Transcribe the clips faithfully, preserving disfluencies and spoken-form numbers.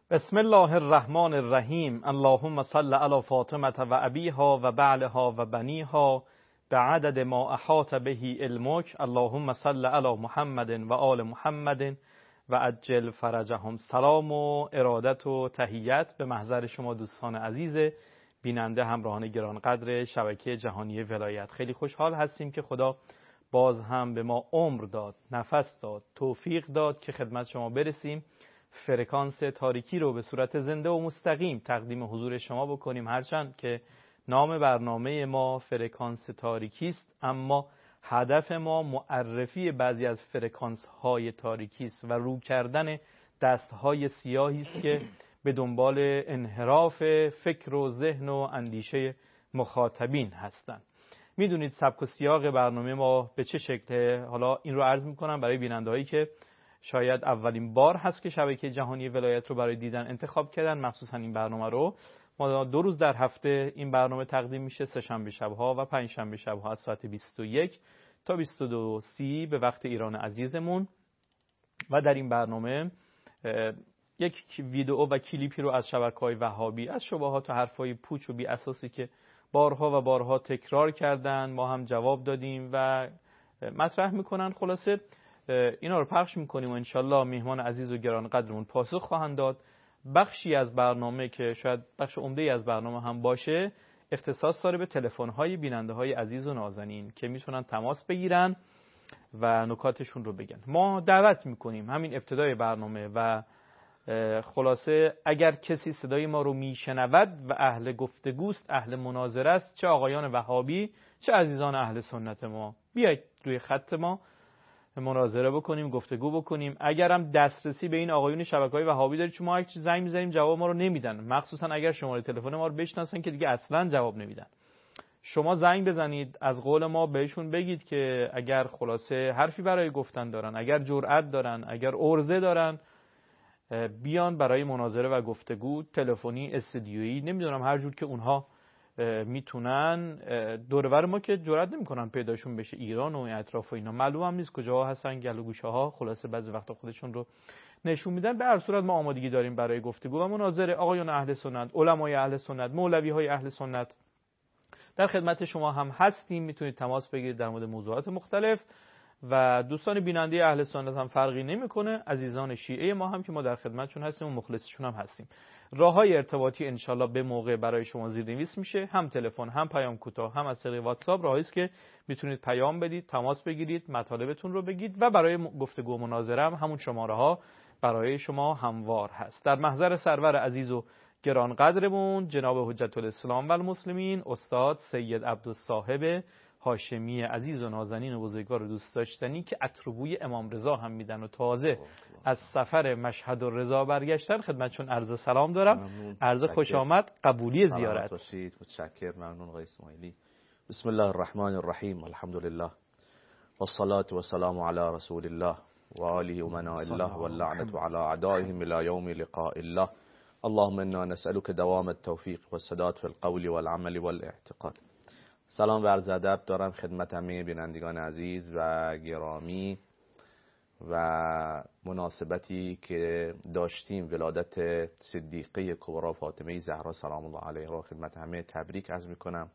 بسم الله الرحمن الرحیم. اللهم صل علی فاطمه و ابیها و بعلها و بنیها بعدد ما احاط به علمک. اللهم صل علی محمد و آل محمد و عجل فرجهم. سلام و ارادت و تحیت به محضر شما دوستان عزیز بیننده همراهان گرانقدر شبکه جهانی ولایت. خیلی خوشحال هستیم که خدا باز هم به ما عمر داد، نفس داد، توفیق داد که خدمت شما برسیم، فرکانس تاریکی رو به صورت زنده و مستقیم تقدیم حضور شما بکنیم. هرچند که نام برنامه ما فرکانس تاریکی است، اما هدف ما معرفی بعضی از فرکانس های تاریکی است و رو کردن دست های سیاهی است که به دنبال انحراف فکر و ذهن و اندیشه مخاطبین هستند. میدونید سبک و سیاق برنامه ما به چه شکله. حالا این رو عرض میکنم برای بیننده هایی که شاید اولین بار هست که شبکه جهانی ولایت رو برای دیدن انتخاب کردن. مخصوصا این برنامه رو ما دو روز در هفته این برنامه تقدیم میشه، سه شنبه شب‌ها و پنج شنبه شب‌ها از ساعت بیست و یک تا بیست و دو و سی به وقت ایران عزیزمون. و در این برنامه یک ویدئو و کلیپی رو از شبکه‌های وهابی، از شبهات و حرفای پوچ و بی اساسی که بارها و بارها تکرار کردن ما هم جواب دادیم و مطرح میکنن. خلاصه اینا رو پخش میکنیم و انشالله مهمان عزیز و گرانقدرمون پاسخ خواهند داد. بخشی از برنامه که شاید بخش عمده از برنامه هم باشه اختصاص داره به تلفن‌های بیننده‌های عزیز و نازنین که میتونن تماس بگیرن و نکاتشون رو بگن. ما دعوت میکنیم همین ابتدای برنامه و خلاصه اگر کسی صدای ما رو میشنود و اهل گفتگوست، اهل مناظره است، چه آقایان وهابی چه عزیزان اهل سنت ما، بیایید روی خط ما مناظره بکنیم، گفتگو بکنیم. اگرم دسترسی به این آقایون شبکه‌های وهابی دارید، چون ما یک چیز زنگ می‌زنیم جواب ما رو نمیدن، مخصوصا اگر شماره تلفن ما رو بشناسن که دیگه اصلا جواب نمیدن. شما زنگ بزنید، از قول ما بهشون بگید که اگر خلاصه حرفی برای گفتن دارن، اگر جرأت دارن، اگر عرضه دارن، بیان برای مناظره و گفتگو تلفنی، استدیویی، نمیدونم هر جور که اونها میتونن. دورور ما که جرئت نمیکنن پیداشون بشه، ایران و اطراف و اینا معلوم هم نیست کجاها هستن، گلو گوشه ها، خلاصه بعضی وقتا خودشون رو نشون میدن. به هر صورت ما آمادگی داریم برای گفتگو و مناظره. آقایان اهل سنت، علمای اهل سنت، مولوی های اهل سنت در خدمت شما هم هستیم. میتونید تماس بگیرید در مورد موضوعات مختلف و دوستان بیننده اهل سنت هم فرقی نمیکنه، عزیزان شیعه ما هم که ما در خدمتشون هستیم و مخلصشون هم هستیم. راههای ارتباطی انشالله به موقع برای شما زیرنویس میشه، هم تلفن، هم پیام کوتاه، هم از طریق واتساپ. راهی است که میتونید پیام بدید، تماس بگیرید، مطالبتون رو بگید و برای گفتگو و مناظره هم همون شماره ها برای شما هموار هست. در محضر سرور عزیز و گرانقدرمون جناب حجت الاسلام و المسلمین استاد سید عبدالصاحب هاشمی عزیز و نازنین و بزرگوار و دوست داشتنی که اتروبوی امام رضا هم میدن و تازه از سفر مشهد و رضا برگشتن، خدمتشون عرض سلام دارم، عرض خوش آمد، قبولی زیارت. باشید. متشکر، ممنون آقای اسماعیلی. بسم الله الرحمن الرحیم، الحمد لله والصلاة والسلام علی رسول الله و آله و من الله واللعنة علی اعدائهم الی یوم لقاء الله. اللهم انا نسألك دوام التوفیق والسداد في القول والعمل والاعتقاد. سلام و عرض ادب دارم خدمت همه بینندگان عزیز و گرامی و مناسبتی که داشتیم ولادت صدیقه کبرا فاطمه زهرا سلام الله علیها را خدمت همه تبریک عرض میکنم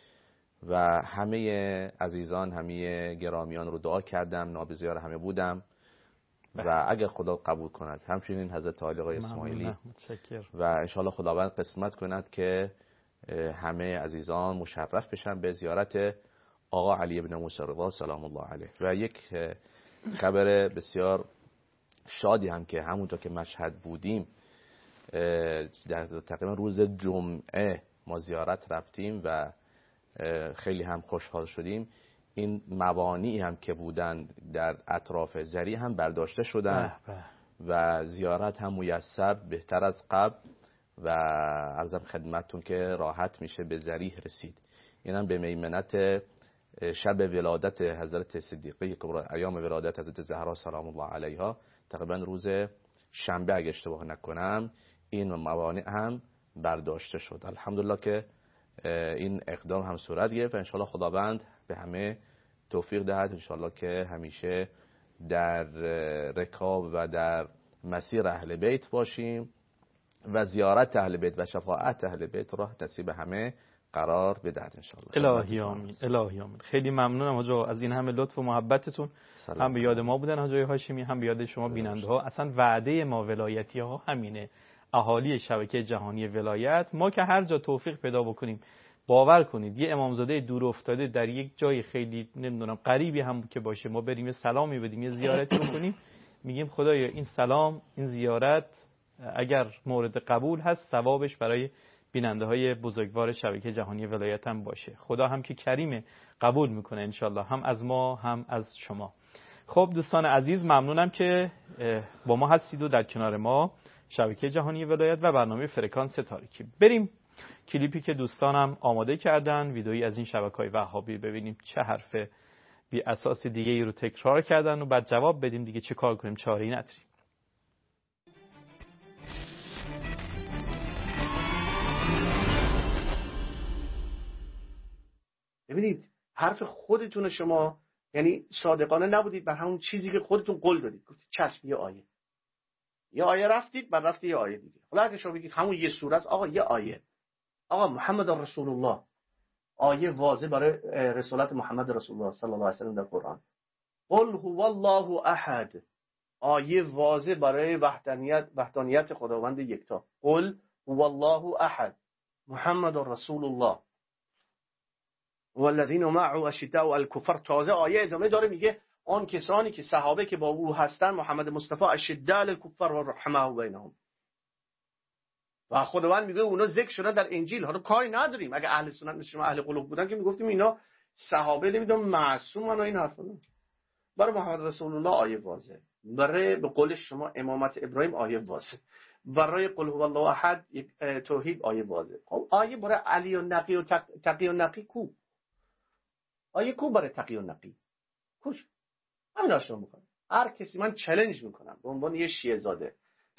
و همه عزیزان، همه گرامیان رو دعا کردم، نابزیار همه بودم و اگر خدا قبول کند همچنین حضرت علی آقای اسماعیلی و انشاءالله خداوند قسمت کند که همه عزیزان مشرف بشن به زیارت آقا علی ابن موسی رضا سلام الله علیه. و یک خبر بسیار شادی هم که همونطور که مشهد بودیم در تقریبا روز جمعه ما زیارت رفتیم و خیلی هم خوشحال شدیم. این موانعی هم که بودن در اطراف زری هم برداشته شدن و زیارت هم میسر بهتر از قبل و عرضم خدمتتون که راحت میشه به ذریح رسید. اینم به میمنت شب ولادت حضرت صدیقه کبرا، ایام ولادت حضرت زهرا سلام الله علیها، تقریبا روز شنبه اگه اشتباه نکنم، این موانع هم برداشته شد. الحمدلله که این اقدام هم صورت گرفت و انشالله خداوند به همه توفیق دهد، انشالله که همیشه در رکاب و در مسیر اهل بیت باشیم و زیارت اهل بیت و شفاعت اهل بیت را نصیب همه قرار بدهد ان شاء الله. الهی آمین. الهی آمین. خیلی ممنونم حاج آقا از این همه لطف و محبتتون. هم به یاد ما بودن حاج آقای هاشمی، هم به یاد شما بیننده ها. اصلا وعده ما ولایتی ها همینه، اهالی شبکه جهانی ولایت. ما که هر جا توفیق پیدا بکنیم، باور کنید یه امامزاده دور افتاده در یک جای خیلی نمیدونم غریبی هم که باشه، ما بریم یه سلامی بدیم، یه زیارتی بکنیم، میگیم خدایا این سلام، این زیارت اگر مورد قبول هست، ثوابش برای بیننده های بزرگوار شبکه جهانی ولایت هم باشه. خدا هم که کریمه قبول میکنه انشالله، هم از ما هم از شما. خب دوستان عزیز، ممنونم که با ما هستید و در کنار ما شبکه جهانی ولایت و برنامه فرکانس تاریکی. بریم کلیپی که دوستانم آماده کردن، ویدئویی از این شبکه‌های وهابی، ببینیم چه حرف بی اساس دیگه ای رو تکرار کردن و بعد جواب بدیم دیگه چه کار کنیم، چاره‌ای نداریم. ببینید حرف خودتون شما، یعنی صادقانه نبودید بر همون چیزی که خودتون قول دادید. گفتید چشم یه آیه، یه آیه رفتید بعد رفتید یه آیه دیگه. حالا اگه شما بگید همون یه سوره است، آقا یه آیه، آقا محمد رسول الله، آیه واضح برای رسالت محمد رسول الله صلی الله علیه و سلم در قرآن. قل هو الله احد، آیه واضح برای وحدانیت وحدانیت خداوند یکتا. قل هو الله احد محمد رسول الله والذین معه اشداء الکفر. تازه آیه ادامه داره میگه آن کسانی که صحابه که با او هستن محمد مصطفی اشداء الکفر و رحمه بینهم. و خداوند میگه اونا ذکر شدن در انجیل. حالا کاری نداریم اگه اهل سنت مثل شما اهل قلوب بودن که میگفتیم اینا صحابه نمیدونم معصومن و این حرفا. برای محمد رسول الله آیه واضح، برای به قول شما امامت ابراهیم آیه واضح، برای قل هو الله احد توحید آیه واضح. خب آیه برای علی و نقی و تقی و نقی کو؟ آیه کو برای تقی و نقی؟ کوش همین آشنا میکنم. هر کسی من چالش میکنم به عنوان یه شیعه زاده.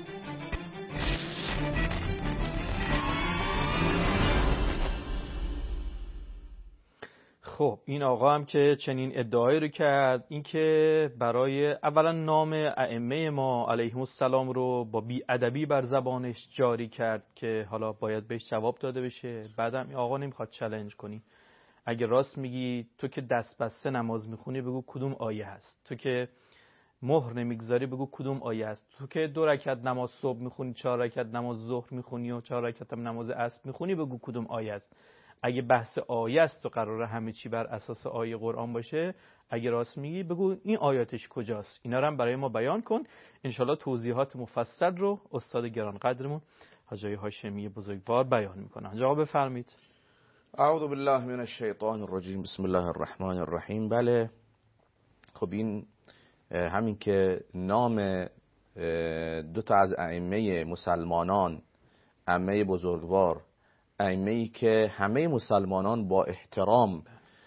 خب این آقا هم که چنین ادعایی رو کرد، این که برای اولا نام ائمه ما علیهم السلام رو با بی‌ادبی بر زبانش جاری کرد که حالا باید بهش جواب داده بشه. بعدم این آقا نمیخواد چالش کنی. اگه راست میگی تو که دست بسته نماز میخونی بگو کدوم آیه هست، تو که مهر نمیگذاری بگو کدوم آیه هست، تو که دو رکعت نماز صبح میخونی، چهار رکعت نماز ظهر میخونی و چهار رکعت هم نماز عصر میخونی بگو کدوم آیه است. اگه بحث آیه است و قراره همه چی بر اساس آیه قرآن باشه، اگه راست میگی بگو این آیاتش کجاست، اینا رو هم برای ما بیان کن. انشالله توضیحات مفصل رو استاد گرانقدرمون حاج آقای هاشمی بزرگوار بیان میکنن. جواب بفرمایید. اعوذ بالله من الشیطان الرجیم، بسم الله الرحمن الرحیم. بله خب این همین که نام دو تا از ائمه مسلمانان، ائمه بزرگوار، ائمه‌ای که همه مسلمانان با احترام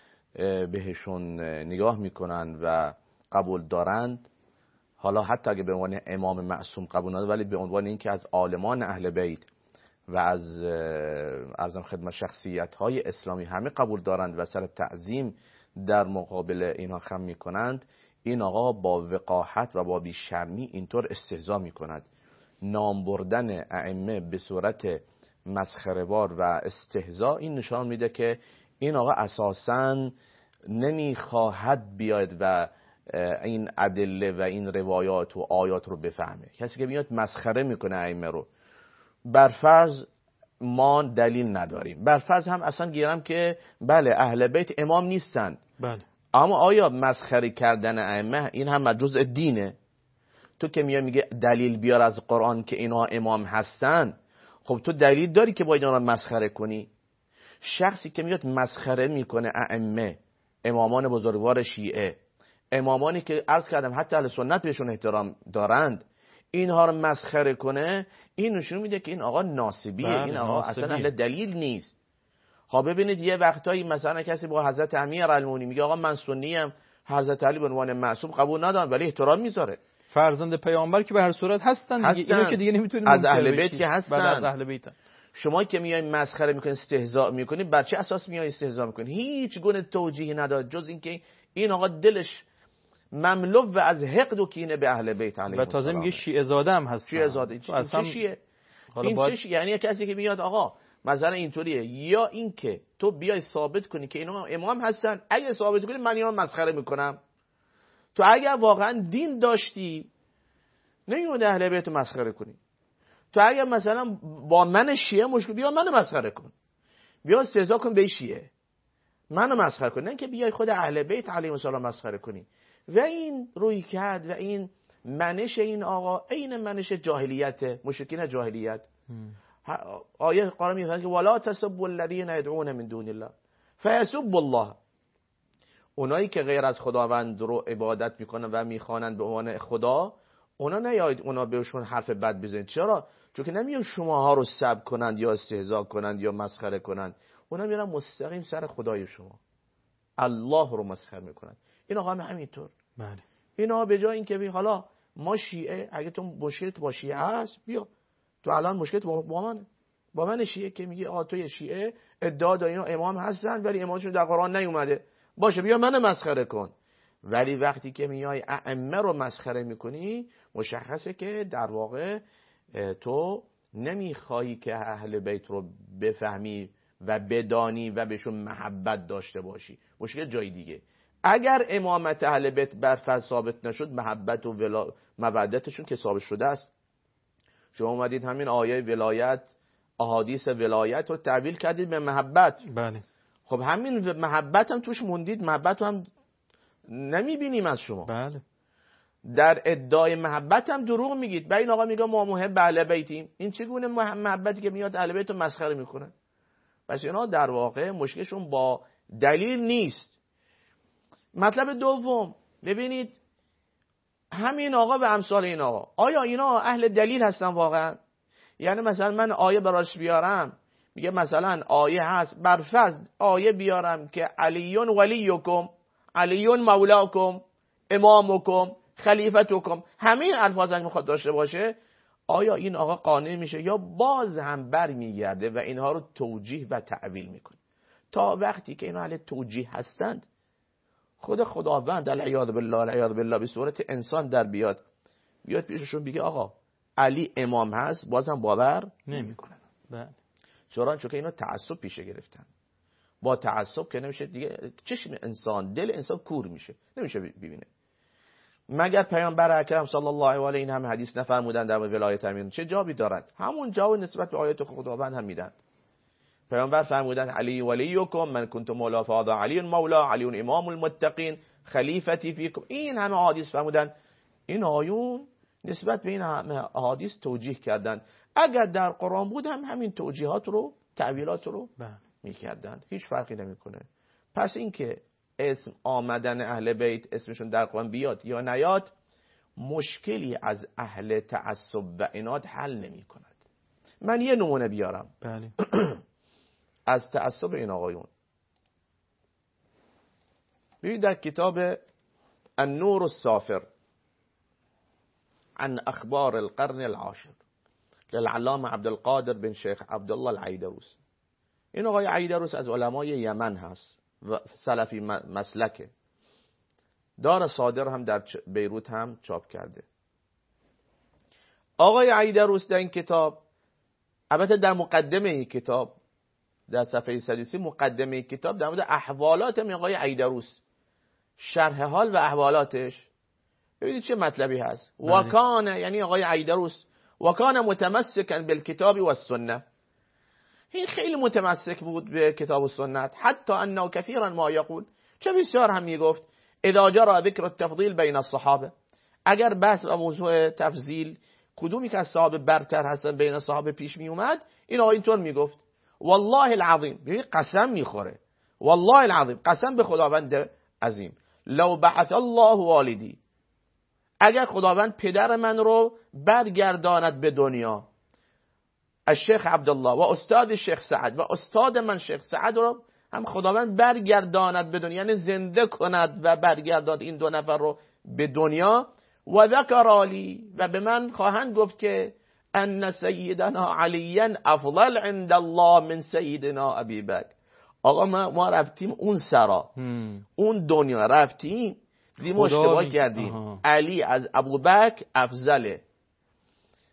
بهشون نگاه میکنن و قبول دارند، حالا حتی اگه به عنوان امام معصوم قبول ندارند ولی به عنوان اینکه از عالمان اهل بیت و از ارزم خدمت شخصیت‌های اسلامی همه قبول دارند و سر تعظیم در مقابل اینها خم میکنند، این آقا با وقاحت و با بیشرمی اینطور استهزا میکند. نام بردن ائمه به صورت مسخره‌وار و استهزا این نشان میده که این آقا اساساً نمیخواهد بیاید و این ادله و این روایات و آیات رو بفهمه. کسی که میاد مسخره میکنه ائمه رو، برفرض ما دلیل نداریم، برفرض هم اصلا گیرم که بله اهل بیت امام نیستند، بله، اما آیا مسخره کردن ائمه این هم جزء دینه؟ تو که میای میگه دلیل بیار از قرآن که اینا امام هستن، خب تو دلیل داری که باید اینا رو مسخره کنی؟ شخصی که میاد مسخره میکنه ائمه، امامان بزرگوار شیعه، امامانی که عرض کردم حتی اهل سنت بهشون احترام دارند، اینها رو مسخره کنه، این نشون میده که این آقا ناسبیه. بله، این آقا ناسبیه. اصلا اهل دلیل نیست. ها ببینید یه وقتایی مثلا کسی با حضرت امیرالمومنین میگه آقا من سنی ام، حضرت علی به عنوان معصوم قبول ندارم ولی احترام میذاره. فرزند پیامبر که به هر صورت هستن, هستن. دیگه اینو که دیگه نمیتونیم از اهل بیت که هستن. از اهل بیت. شما که میای مسخره میکنی، استهزاء میکنی، بر چه اساس میای استهزاء میکنی؟ هیچ گونه توجیهی نداره جز اینکه این آقا دلش مملو و از حقد و کینه به اهل بیت علیهم و تازه السلام. میگه شیعه زاده هم هست. شیعه زاده. اصلا شیعه این باید... چش یعنی کسی که میاد آقا مثلا اینطوریه، یا این که تو بیای ثابت کنی که اینا امام هستن، اگه ثابت کنی من اینا مسخره میکنم. تو اگر واقعا دین داشتی نمیومدی اهل بیت مسخره کنی. تو اگر مثلا با من شیعه مشکل، بیا منو مسخره کن، بیا استهزا کن به شیعه، منو مسخره کن، نه که بیای خود اهل بیت علیهم السلام مسخره کنی. و این روی کرد و این منش این آقا این منش جاهلیت، مشرکین جاهلیت. آیه قرآن میگه که ولا تسبوا الذين يدعون من دون الله فيسبوا الله. اونایی که غیر از خداوند رو عبادت میکنن و میخوانند به عنوان خدا، اونا نیاید اونا بهشون حرف بد بزنید. چرا؟ چون که نمیان شماها رو سب کنند یا استهزا کنند یا مسخره کنند، اونا میرن مستقیم سر خدای شما، الله رو مسخره میکنند. این آقا هم همینطور. بله. اینا به جای اینکه بی حالا ما شیعه، اگه تو مشکلت با شیعه هست بیا، تو الان مشکلت با من با من شیعه که میگی آ تو شیعه ادعا داری اینا امام هستن ولی امامشون در قرآن نیومده، باشه بیا منو مسخره کن. ولی وقتی که میای ائمه رو مسخره میکنی مشخصه که در واقع تو نمیخوای که اهل بیت رو بفهمی و بدانی و بهشون محبت داشته باشی. مشکل جای دیگه. اگر امامت اهل بیت بر فرض ثابت نشد، محبت و ولا... مودتشون که ثابت شده است. شما اومدید همین آیه ولایت، احادیث ولایت رو تعبیل کردید به محبت. بله. خب همین محبت هم توش موندید، محبت هم نمیبینیم از شما. بله. در ادعای محبت هم دروغ میگید. با این آقا میگه ما محب اهل بیتیم. این چگونه محبتی که میاد اهل بیت رو مسخره میکنه؟ پس اینا در واقع مشکلشون با دلیل نیست. مطلب دوم، ببینید همین آقا و امثال این آقا، آیا اینا اهل دلیل هستن واقعا؟ یعنی مثلا من آیه براش بیارم، میگه مثلا آیه هست، برفرض آیه بیارم که علیون ولیکم، علیون مولاکم، امامکم، خلیفتکم، همین الفاظ اگه میخواد داشته باشه، آیا این آقا قانع میشه یا باز هم بر میگرده و اینها رو توجیه و تعویل میکنه؟ تا وقتی که اینا اهل توجیه هستند، خود خداوند العیاذ بالله العیاذ بالله به صورت انسان در بیاد بیاد پیششون بگه آقا علی امام هست، بازم باور نمیکنن. بله. چرا؟ چون که اینا تعصب پیشه گرفتن. با تعصب که نمیشه دیگه، چشم انسان، دل انسان کور میشه، نمیشه ببینه. مگر پیامبر اکرم صلی الله علیه و آله این همه حدیث نفرمودن در ولایت امیر؟ چه جوابی دارن؟ همون جواب نسبت به آیات خداوند هم میدن. پیامبر فرمودن علی ولیکم، من کنت مولا فاضل علی مولا، علی امام المتقین، خلیفتی فیکم. این همه حدیث فرمودن. این آیون نسبت به این همه احادیث توجیه کردن. اگر در قرآن بود هم همین توجیهات رو، تعویلات رو میکردن، هیچ فرقی نمیکنه. پس این که اسم آمدن اهل بیت اسمشون در قرآن بیاد یا نیاد مشکلی از اهل تعصب و عناد حل نمی کند. من یه نمونه بیارم. بله. از تعصب این آقایون. ببینید در کتاب النور السافر عن اخبار القرن العاشر للعلامه عبدالقادر بن شیخ عبدالله العیدروس. این آقای عیدروس از علمای یمن هست و سلفی مسلکه. دار صادر هم در بیروت هم چاپ کرده. آقای عیدروس در این کتاب، البته در مقدمه این کتاب، در صفحه صد و سی مقدمه این کتاب در مورد احوالات آقای عیدروس، شرح حال و احوالاتش، ببینید چه مطلبی هست. وکان، یعنی آقای عیدروس، وکان متمسکا بالکتاب و السنه، این خیلی متمسک بود به کتاب و سنت. حتی انه کثیرا ما یقول، چه بسیار هم میگفت، اذا جرى ذکر التفضیل بین الصحابه، اگر بحث و موضوع تفضیل کدومی که از صحابه برتر هستن بین صحابه پیش می اومد، این آقا اینطور میگفت والله العظیم، ببین قسم میخوره، والله العظیم، قسم به خداوند عظیم، لو بعث الله والدی، اگر خداوند پدر من رو برگرداند به دنیا، الشیخ عبدالله و استاد شیخ سعد و استاد من شیخ سعد رو هم خداوند برگرداند به دنیا، یعنی زنده کند و برگرداد این دو نفر رو به دنیا، و ذکر لی، و به من خواهند گفت که ان سیدنا علی افضل عند الله من سیدنا ابی بکر. آقا ما, ما رفتیم اون سرا، اون دنیا رفتیم دیدیم اشتباه کردیم. آها. علی از ابو بکر افضله.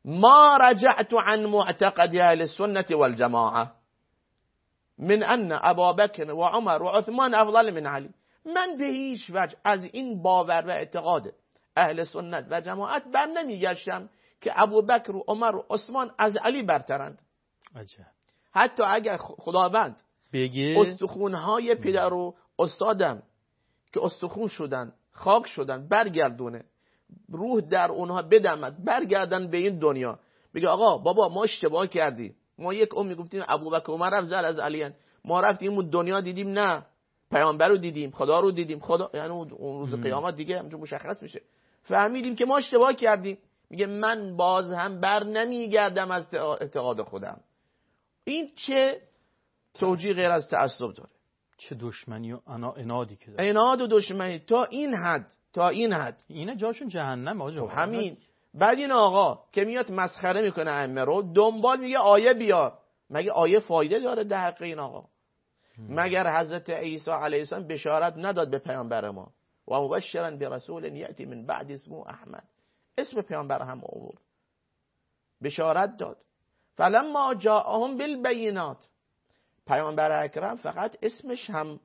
ما رجعت عن معتقد اهل السنة والجماعه من ان ابا بکر و عمر و عثمان افضل من علی. من به هیچ وجه از این باور و اعتقاد اهل سنت و جماعت بر نمیگشتم که ابو بکر و عمر و عثمان از علی برترند. عجب. حتی اگر خداوند بگه استخونهای پدر و استادم که استخون شدن خاک شدن برگردونه، روح در اونها بدمد، برگردن به این دنیا، بگه آقا بابا ما اشتباه کردیم، ما یک عمر گفتیم ابوبکر و عمر افضل از علی، ما رفتیم اون دنیا دیدیم نه پیامبر رو دیدیم، خدا رو دیدیم، خدا یعنی اون روز قیامت دیگه همونجا مشخص میشه، فهمیدیم که ما اشتباه کردیم. میگه من باز هم بر نمیگردم از اعتقاد خودم. این چه توجیه غیر از تعصب داره؟ چه دشمنی و عنادی که داره. عناد و دشمنی تا این حد، تا این حد. اینا جاشون جهنم آقا. همین. بعد این آقا که میاد مسخره میکنه ائمه رو، دنبال میگه آیه بیار. مگه آیه فایده داره در حق این آقا؟ مگر حضرت عیسی علیه السلام بشارت نداد به پیامبر ما و مبشرا برسول یأتی من بعد اسمه احمد؟ اسم پیامبر هم آورد، بشارت داد. فلما جاءهم بالبینات، پیامبر اکرم فقط اسمش هم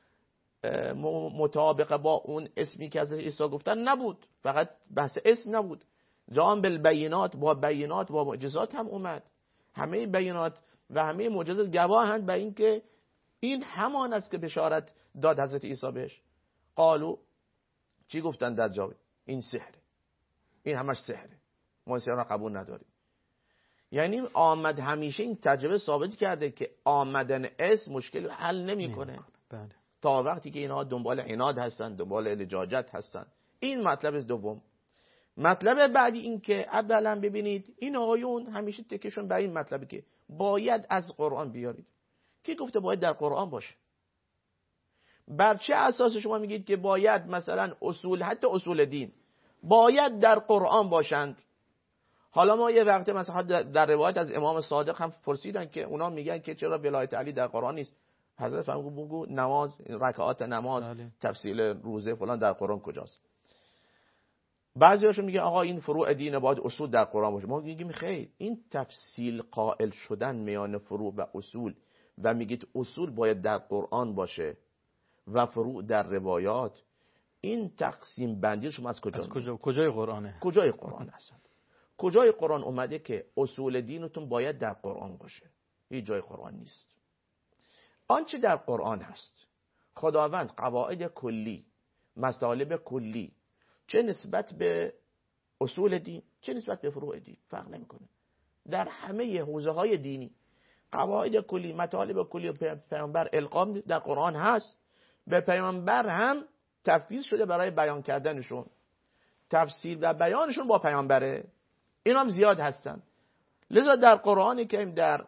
مطابق با اون اسمی که از عیسی گفتن نبود، فقط بحث اسم نبود، جاءهم بالبینات، با بینات با معجزات هم اومد. همه بینات و همه معجزات گواهند به این که این همان است که بشارت داد حضرت عیسی بهش. قالو، چی گفتن در جواب؟ این سحره، این همش سحره، ما سحر را قبول نداریم. یعنی آمد همیشه این تجربه ثابت کرده که آمدن اسم مشکل حل نمیکنه. بله. تا وقتی که اینها دنبال عناد هستن، دنبال لجاجت هستن. این مطلب دوم. مطلب بعدی این که اولا ببینید این آقایون همیشه تکشون به این مطلبی که باید از قرآن بیارید. کی گفته باید در قرآن باشه؟ بر چه اساس شما میگید که باید مثلا اصول، حتی اصول دین باید در قرآن باشند؟ حالا ما یه وقت مثلا در روایت از امام صادق هم پرسیدن که اونا میگن که چرا ولایت علی در قرآن نیست؟ حضرت فرمود بگو نماز، رکعات نماز، بله. تفصیل روزه فلان در قرآن کجاست؟ بعضیاشون میگه آقا این فروع دین باید اصول در قرآن باشه. ما میگیم خیر، این تفصیل قائل شدن میان فروع و اصول و میگید اصول باید در قرآن باشه و فروع در روایات، این تقسیم بندی شما از کجا؟ از کجا؟ کجای قرآنه؟ کجای قرآن هستند؟ کجای قرآن اومده که اصول دینتون باید در قرآن باشه؟ هیچ جای قرآن نیست. آنچه در قرآن هست خداوند قواعد کلی، مطالب کلی، چه نسبت به اصول دین چه نسبت به فروع دین فرق نمیکنه. در همه حوزه های دینی قواعد کلی، مطالب کلی پیامبر القام در قرآن هست. به پیامبر هم تفویض شده برای بیان کردنشون، تفسیر و بیانشون با پیامبره. این هم زیاد هستن. لذا در قرآنی که در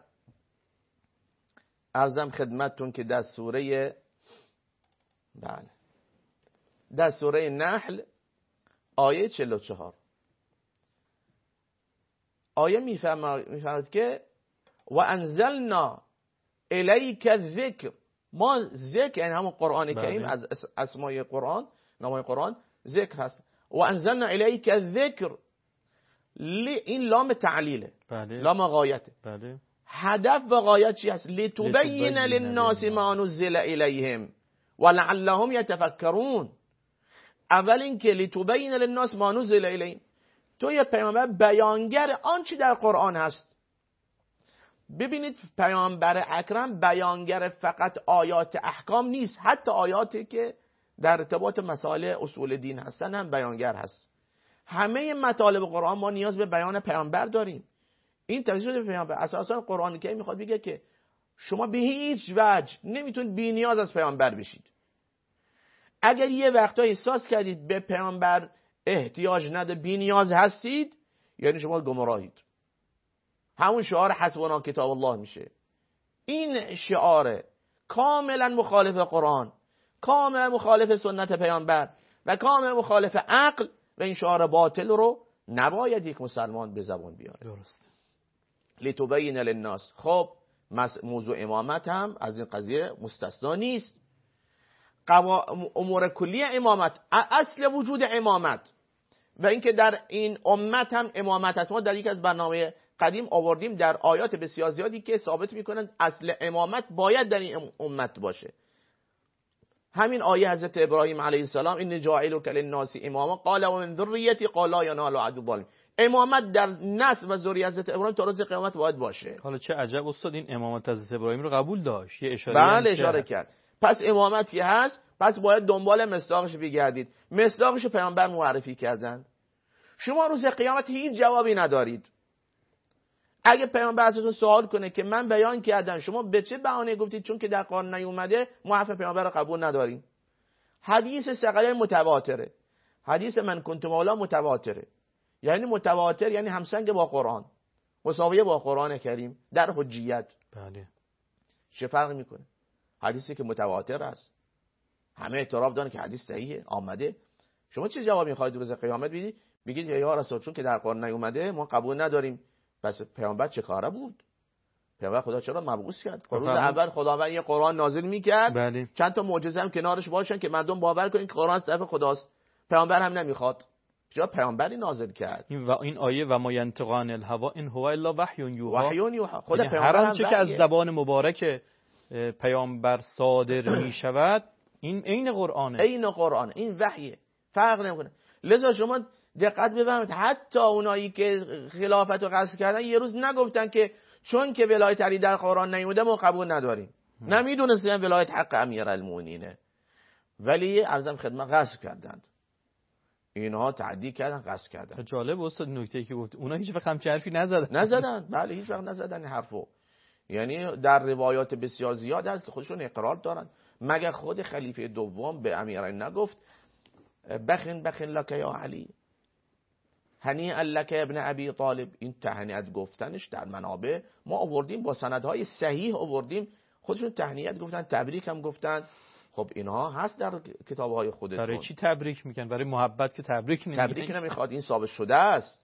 عرضم خدمتتون که در سوره بله در سوره نحل آیه چهل و چهار آیه میفرماید که و انزلنا الیک الذکر، ما ذکر یعنی همون قرآن کریم، از اسمای قرآن، نامای قرآن ذکر هست. و انزلنا الیک الذکر، این لام تعلیله، بله. لام غایته، بله. هدف و غایت چی هست؟ لتبین للناس ما نزل الیهم ولعلهم یتفکرون. اول این که لتبین للناس ما نزل الیهم، تو یه پیامبر بیانگر آنچه در قرآن هست. ببینید پیامبر اکرم بیانگر فقط آیات احکام نیست، حتی آیاتی که در ارتباط مسائل اصول دین هستن هم بیانگر هست. همه مطالب قرآن ما نیاز به بیان پیامبر داریم. این تفسیر به پیامبر. اساسا قرآن که میخواد بگه که شما به هیچ وجه نمیتونید بی نیاز از پیامبر بشید. اگر یه وقتا احساس کردید به پیامبر احتیاج نداره، بی نیاز هستید، یعنی شما گمراهید. همون شعار حسبنا کتاب الله میشه. این شعار کاملا مخالف قرآن، کاملا مخالف سنت پیامبر و کاملا مخالف عقل، و این شعار باطل رو نباید یک مسلمان به زبان بیاره. درست. لتبین للناس. خب موضوع امامت هم از این قضیه مستثنا نیست. امور کلی امامت، اصل وجود امامت و اینکه در این امت هم امامت هست. ما در یک از برنامه قدیم آوردیم در آیات بسیار زیادی که ثابت میکنن اصل امامت باید در این امت باشه. همین آیه حضرت ابراهیم علیه السلام این جاعلک للناس اماما قال و من ذریتی قال لا ینال عهد الظالمین. امامت در نسل و ذریه حضرت ابراهیم تا روز قیامت باید باشه. حالا چه عجب استاد این امامت حضرت ابراهیم رو قبول داشت، یه اشاره بله اشاره کرد. پس امامتی هست، پس باید دنبال مصداقش بگردید. مصداقش پیامبر معرفی کردن. شما روز قیامت هیچ جوابی ندارید. اگه پیامبر ازتون سوال کنه که من بیان کردم شما به چه بهانه گفتید چون که در قرآن نیومده، ما حرف پیامبر رو قبول نداریم. حدیث ثقلین متواتره. حدیث من کنت مولا متواتره. یعنی متواتر یعنی همسنگ با قرآن، مساویه با قرآن کریم در حجیت. بله. چه فرقی میکنه؟ حدیثی که متواتر است، همه اعتراف دارن که حدیث صحیحه، آمده. شما چه جواب میخواید روز قیامت بدید؟ بگید یا رسول چون که در قرآن نیومده ما قبول نداریم. پس پیامبر چه کاره بود؟ پیامبر خدا چرا مبعوث کرد؟ روز اول خداوند یه قرآن نازل میکرد، بله. چند تا معجزه هم کنارش باشن که مردم باور کنن که قرآن از طرف خداست. پیامبر هم نمیخواد. چرا پیامبری نازل کرد؟ این و این آیه و ما ینطق عن الهوا ان هو الا وحی یوحی. وحی یوحی. خود یعنی پیامبر هر هم آنچه که از زبان مبارک پیامبر صادر میشود این عین قرآنه. عین قرآن، این وحیه. فرق نمیکنه. لذا شما دقت بفرمایید حتی اونایی که خلافت رو قصد کردن یه روز نگفتن که چون که ولایت علی در قرآن نیومده ما قبول نداریم. نمیدونستن ولایت حق امیرالمومنینه. ولی عرضم خدمت قصد کردند. اینها تعدی کردن، قصد کردن. جالب استاد نکته‌ای که گفت اونا هیچ وقت همچین حرفی نزدن. نزدن. بله هیچ وقت نزدن این حرفو. یعنی در روایات بسیار زیاد هست که خودشون اقرار دارن. مگر خود خلیفه دوم به امیرین نگفت بخن بخن لک یا علی، هنیئا لک ابن ابی طالب. این تهنیت گفتنش در منابع ما آوردیم، با سندهای صحیح آوردیم. خودشون تهنیت گفتن، تبریک هم گفتن. خب اینها هست در کتاب‌های خودتون. برای چی تبریک میگن؟ برای محبت که تبریک نمیگن. تبریک نمیخواد، این ثابت شده است.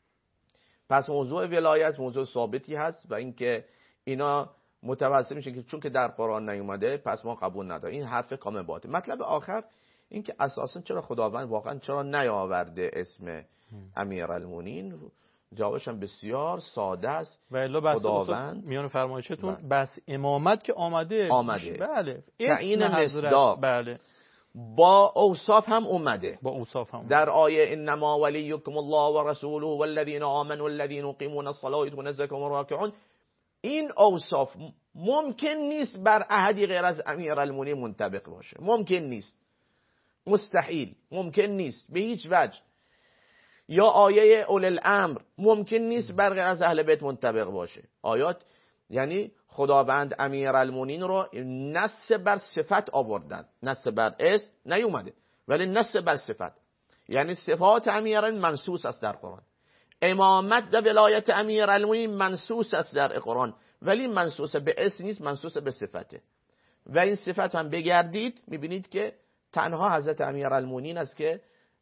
پس موضوع ولایت موضوع ثابتی هست و اینکه اینا متوسل میشه که چون که در قرآن نیومده پس ما قبول نداریم. این حرف کامل باطل. مطلب آخر این که اساسا چرا خداوند واقعا چرا نیاورده اسم امیرالمومنین؟ جوابش هم بسیار ساده است. و الا بس خداوند میان فرمایشتون بس امامت که آمده آمده بله این مصداق بله با اوصاف هم اومده. با اوصاف هم در آیه انما ولیکم الله و رسوله والذین آمنوا والذین یقیمون الصلاة و یؤتون الزکاة وهم راکعون. این اوصاف ممکن نیست بر احدی غیر از امیرالمومنین منطبق باشه. ممکن نیست، مستحیل، ممکن نیست به هیچ وجه. یا آیه اولی الامر ممکن نیست بر غیر از اهل بیت منطبق باشه. آیات یعنی خداوند امیرالمومنین رو نص بر صفت آوردن، نص بر اسم نیومده ولی نص بر صفت. یعنی صفات امیرالمومنین منصوص است در قرآن. امامت و ولایت امیرالمومنین منصوص است در قرآن ولی منصوص به اسم نیست، منصوص به صفته. و این صفت هم بگردید میبینید که تنها حضرت امیرالمومنین است که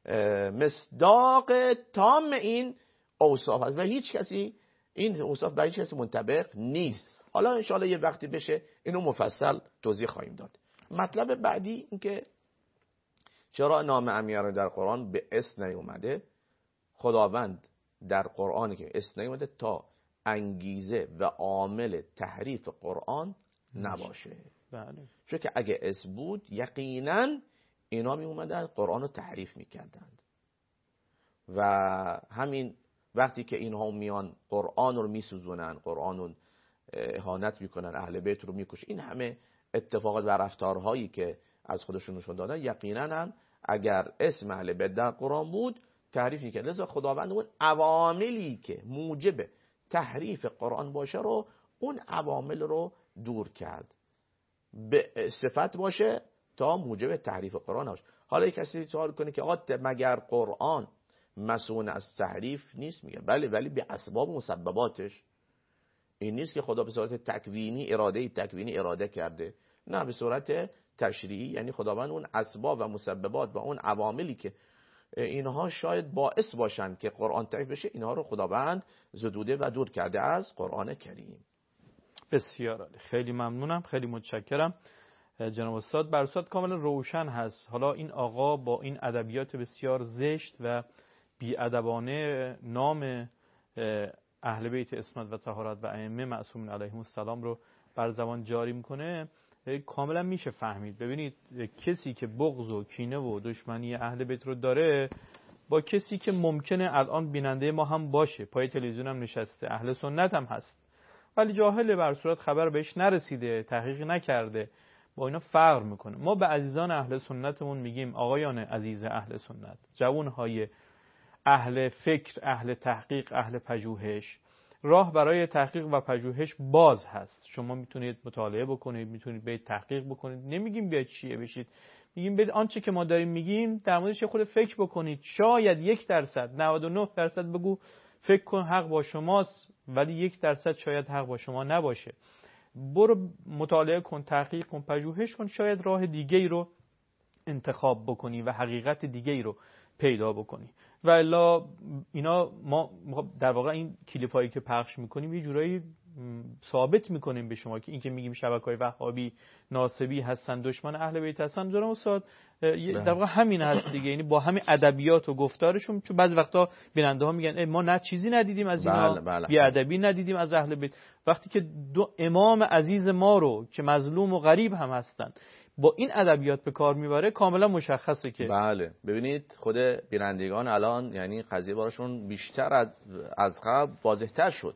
مصداق تام این اوصاف است و هیچ کسی این اوصاف برای هیچ کسی منطبق نیست. حالا انشاءالله یه وقتی بشه اینو مفصل توضیح خواهیم داد. مطلب بعدی این که چرا نام امیر در قرآن به اسم نیومده؟ خداوند در قرآنی که اسم نیومده تا انگیزه و عامل تحریف قرآن نباشه. بله. چون که اگه اسم بود یقینا اینا می اومدن قرآن رو تحریف میکردند و همین وقتی که اینها میان قرآن رو میسوزونن، قرآن رو اهانت میکنن، اهل بیت رو میکشن، این همه اتفاقات و رفتارهایی که از خودشون نشون دادن یقینا هم اگر اسم اهل بیت در قرآن بود تحریف میکرد. لذا خداوند اون عواملی که موجب تحریف قرآن باشه رو اون عوامل رو دور کرد، به صفت باشه تا موجب تحریف قرآن باشه. حالا یک کسی سوال کنه که آقا مگر قرآن مسئول از تحریف نیست؟ میگه بله، ولی به اسباب و مسبباتش. این نیست که خدا به صورت تکوینی اراده تکوینی اراده کرده، نه، به صورت تشریعی. یعنی خداوند اون اسباب و مسببات و اون عواملی که اینها شاید باعث باشن که قرآن تحریف بشه اینها رو خداوند زدوده و دور کرده از قرآن کریم. بسیار عالی، خیلی ممنونم، خیلی متشکرم جناب استاد. بر استاد کاملا روشن هست. حالا این آقا با این ادبیات بسیار زشت و بی‌ادبانه نام اهل بیت عصمت و طهارت و ائمه معصومین علیهم السلام رو بر زبان جاری میکنه کاملا میشه فهمید. ببینید کسی که بغض و کینه و دشمنی اهل بیت رو داره با کسی که ممکنه الان بیننده ما هم باشه، پای تلویزیون هم نشسته، اهل سنت هم هست ولی جاهله، بر صورت خبر بهش نرسیده، تحقیق نکرده، با اینا فرق میکنه. ما به عزیزان اهل سنتمون میگیم آقایان عزیز اهل سنت، جوانهای اهل فکر، اهل تحقیق، اهل پژوهش، راه برای تحقیق و پژوهش باز هست. شما میتونید مطالعه بکنید، میتونید برید تحقیق بکنید. نمیگیم بیاید شیعه بشید، میگیم برید آنچه که ما داریم میگیم در موردش یه خود فکر بکنید. شاید یک درصد، نود و نه درصد بگو فکر کن حق با شماست، ولی یک درصد شاید حق با شما نباشه. برو مطالعه کن، تحقیق کن، پژوهش کن، شاید راه دیگه‌ای رو انتخاب بکنی و حقیقت دیگه‌ای رو پیدا بکنی. و الا اینا ما در واقع این کلیپایی که پخش میکنیم یه جورایی ثابت میکنیم به شما که این که میگیم شبکه‌های وهابی ناصبی هستن، دشمن اهل بیت هستن، میذارم استاد در واقع همین هست دیگه. یعنی با همین ادبیات و گفتارشون، چون بعضی وقتا بیننده ها میگن ما نه چیزی ندیدیم از اینا، بی ادبی ندیدیم از اهل بیت، وقتی که دو امام عزیز ما رو که مظلوم و غریب هم هستن با این ادبیات به کار میبره، کاملا مشخصه که بله. ببینید خود بینندگان الان یعنی قضیه براشون بیشتر از از قبل واضح‌تر شد.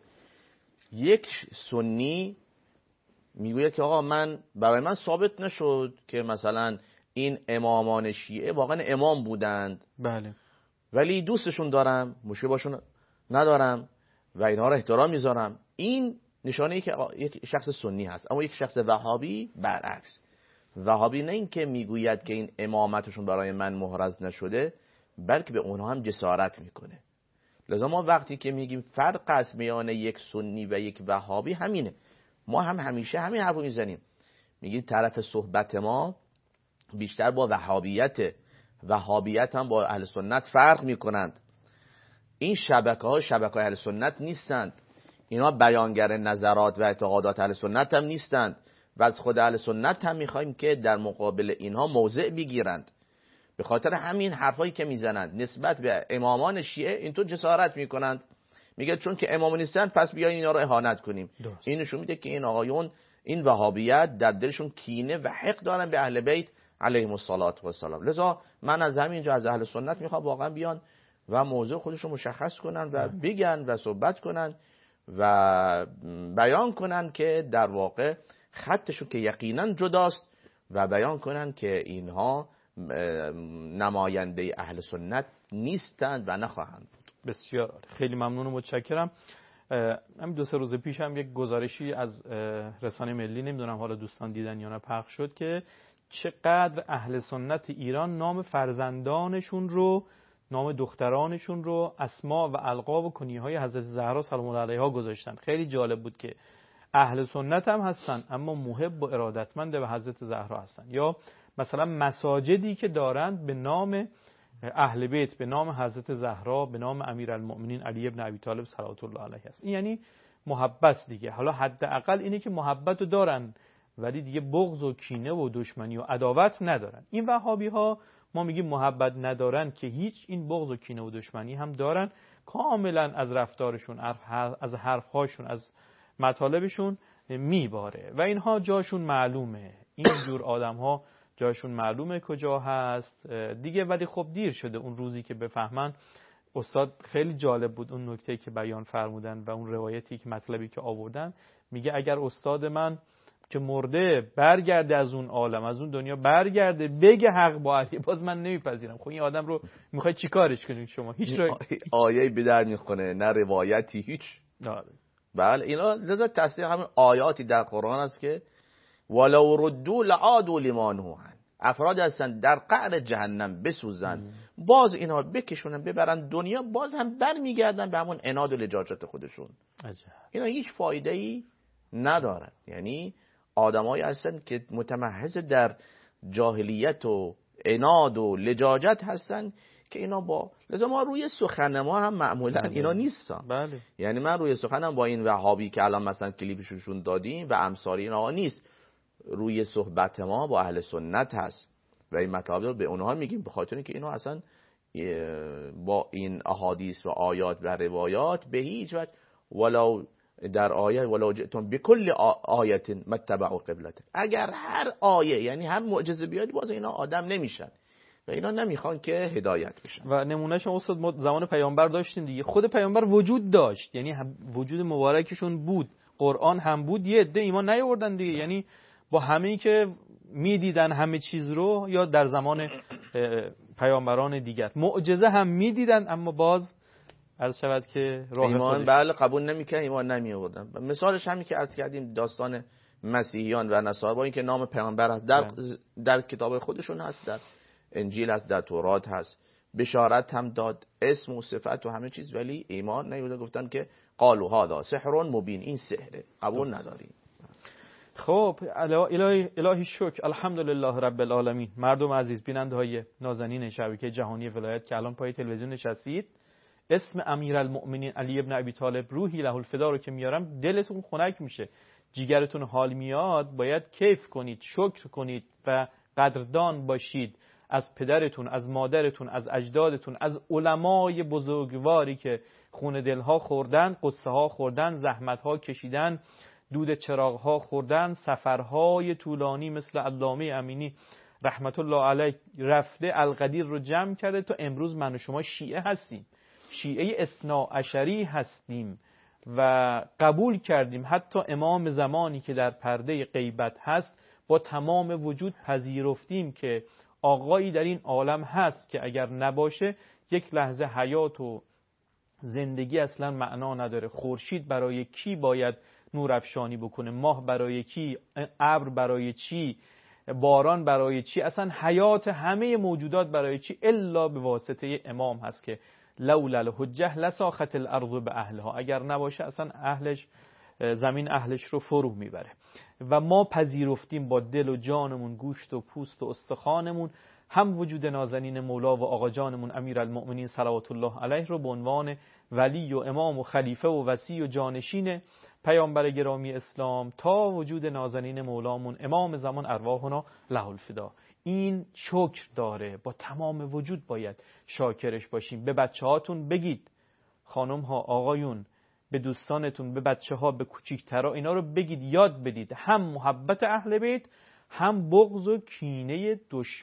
یک سنی میگوید که آقا من برای من ثابت نشد که مثلا این امامان شیعه واقعا امام بودند، بله، ولی دوستشون دارم، مشکل باشون ندارم و اینها را احترام میذارم. این نشانه ای که یک شخص سنی هست. اما یک شخص وهابی برعکس. وهابی نه این که میگوید که این امامتشون برای من محرز نشده، بلکه به اونها هم جسارت میکنه. لذا ما وقتی که میگیم فرق است میان یک سنی و یک وهابی همینه. ما هم همیشه همین حرفو میزنیم، میگیم طرف صحبت ما بیشتر با وهابیت، وهابیت هم با اهل سنت فرق میکنند. این شبکه ها شبکه های اهل سنت نیستند، اینا بیانگر نظرات و اعتقادات اهل سنت هم نیستند و از خود اهل سنت هم میخوایم که در مقابل اینها موضع بگیرند. به خاطر همین حرفایی که میزنند نسبت به امامان شیعه اینطور جسارت میکنند، میگه چون که امام نیستن پس بیاین اینا رو اهانت کنیم. این نشون میده که این آقایون، این وهابیت در دلشون کینه و حقد دارن به اهل بیت علیهم السلام. لذا من از همینجا از اهل سنت میخوام واقعا بیان و موضوع خودشون مشخص کنن و بگن و صحبت کنن و بیان کنن که در واقع خطشون که یقینا جداست و بیان کنن که اینها نماینده اهل سنت نیستند و نخواهند بود. بسیار خیلی ممنون و متشکرم. همین دو سه روز پیش هم یک گزارشی از رسانه ملی، نمیدونم حالا دوستان دیدن یا نه، پخش شد که چقدر اهل سنت ایران نام فرزندانشون رو، نام دخترانشون رو اسما و القاب و کنیه‌های حضرت زهرا سلام الله علیها گذاشتن. خیلی جالب بود که اهل سنت هم هستن اما محب و ارادتمند به حضرت زهرا هستن. یا مثلا مساجدی که دارند به نام اهل بیت، به نام حضرت زهرا، به نام امیرالمؤمنین علی ابن ابی طالب صلوات الله علیه است. این یعنی محبت دیگه. حالا حداقل اینه که محبت رو دارن ولی دیگه بغض و کینه و دشمنی و عداوت ندارن. این وهابی ها ما میگیم محبت ندارن که هیچ، این بغض و کینه و دشمنی هم دارن، کاملا از رفتارشون، از حرفهاشون، از مطالبشون میباره و اینها جاشون معلومه. این جور آدم ها جاشون معلومه کجا هست دیگه، ولی خب دیر شده اون روزی که بفهمن. استاد خیلی جالب بود اون نکته که بیان فرمودن و اون روایتی که مطلبی که آوردن. میگه اگر استاد من که مرده برگرده از اون عالم، از اون دنیا برگرده بگه حق با علی، باز من نمیپذیرم. خب این آدم رو میخوای چیکارش کنید شما؟ هیچ رو... آیه به در میخونه نه روایتی هیچ. داره. بله اینا لذا تصدیق همین آیاتی در قرآن است که ولو ردوا لعادوا لما نهوا عنه. افراد هستن در قعر جهنم بسوزن، باز اینا بکشونن ببرن دنیا، باز هم برمیگردن به همون عناد و لجاجت خودشون. عجب. اینا هیچ فایده ای ندارن. یعنی آدمایی هستن که متمحض در جاهلیت و عناد و لجاجت هستن که اینا با لذا ما روی سخن ما هم معمولا بله. اینا نیستن. بله. یعنی من روی سخنم با این وهابی که الان مثلا کلیپشون دادیم و امثال اینا نیست، روی صحبت ما با اهل سنت هست و این مطالب رو به اونها میگیم، به خاطر اینکه اینا اصلا با این احادیث و آیات و روایات به هیچ وجه ولو در آیه ولو جئتم بكل آیت متبعوا قبلتک، اگر هر آیه یعنی هر معجزه بیاد باز اینا آدم نمیشن و اینا نمیخوان که هدایت بشن. و نمونهش استاد ما زمان پیامبر داشتیم دیگه، خود پیامبر وجود داشت، یعنی وجود مبارکشون بود، قرآن هم بود، یه عده ایمان نیاوردن دیگه، یعنی با همه‌ای که میدیدن همه چیز رو، یا در زمان پیامبران دیگر معجزه هم میدیدن اما باز عرض شود که راه ایمان بله قبول نمیکنه، ایمان نمیآوردن. مثالش همین که عرض کردیم داستان مسیحیان و نصارا، با اینکه نام پیامبر هست در در کتاب خودشون هست، در انجیل هست، در تورات هست، بشارت هم داد، اسم و صفت و همه چیز، ولی ایمان نیاوردن، گفتن که قالوا هذا سحر مبین، این سحره، قبول نداریم. خب الهی الهی شکر، الحمدلله رب العالمین. مردم عزیز، بیننده های نازنین شبکه جهانی ولایت که الان پای تلویزیون نشستید، اسم امیرالمؤمنین علی ابن ابی طالب روحی له الفدا رو که میارم دلتون خنک میشه، جیگرتون حال میاد، باید کیف کنید، شکر کنید و قدردان باشید از پدرتون، از مادرتون، از اجدادتون، از علمای بزرگواری که خون دلها خوردن، قصه ها خوردن، زحمت ها کشیدن، دود چراغ ها خوردن، سفرهای طولانی مثل علامه امینی رحمت الله علیه رفته القدیر رو جمع کرده تا امروز من و شما شیعه هستیم، شیعه اثنا عشری هستیم و قبول کردیم حتی امام زمانی که در پرده غیبت هست با تمام وجود پذیرفتیم که آقایی در این عالم هست که اگر نباشه یک لحظه حیات و زندگی اصلا معنا نداره. خورشید برای کی باید نور افشانی بکنه؟ ماه برای کی؟ ابر برای چی؟ باران برای چی؟ اصلا حیات همه موجودات برای چی؟ الا به واسطه امام هست که لولا الحجه لساخت الارض به اهلها، اگر نباشه اصلا اهلش زمین اهلش رو فرو میبره. و ما پذیرفتیم با دل و جانمون، گوشت و پوست و استخوانمون هم وجود نازنین مولا و آقا جانمون امیرالمؤمنین صلوات الله علیه رو به عنوان ولی و امام و خلیفه و وصی و جانشین پیامبر گرامی اسلام تا وجود نازنین مولامون امام زمان ارواحنا له الفدا. این شکر داره، با تمام وجود باید شاکرش باشیم. به بچه هاتون بگید، خانم ها، آقایون، به دوستانتون، به بچه ها، به کوچیکترها اینا رو بگید، یاد بدید، هم محبت اهل بیت، هم بغض و کینه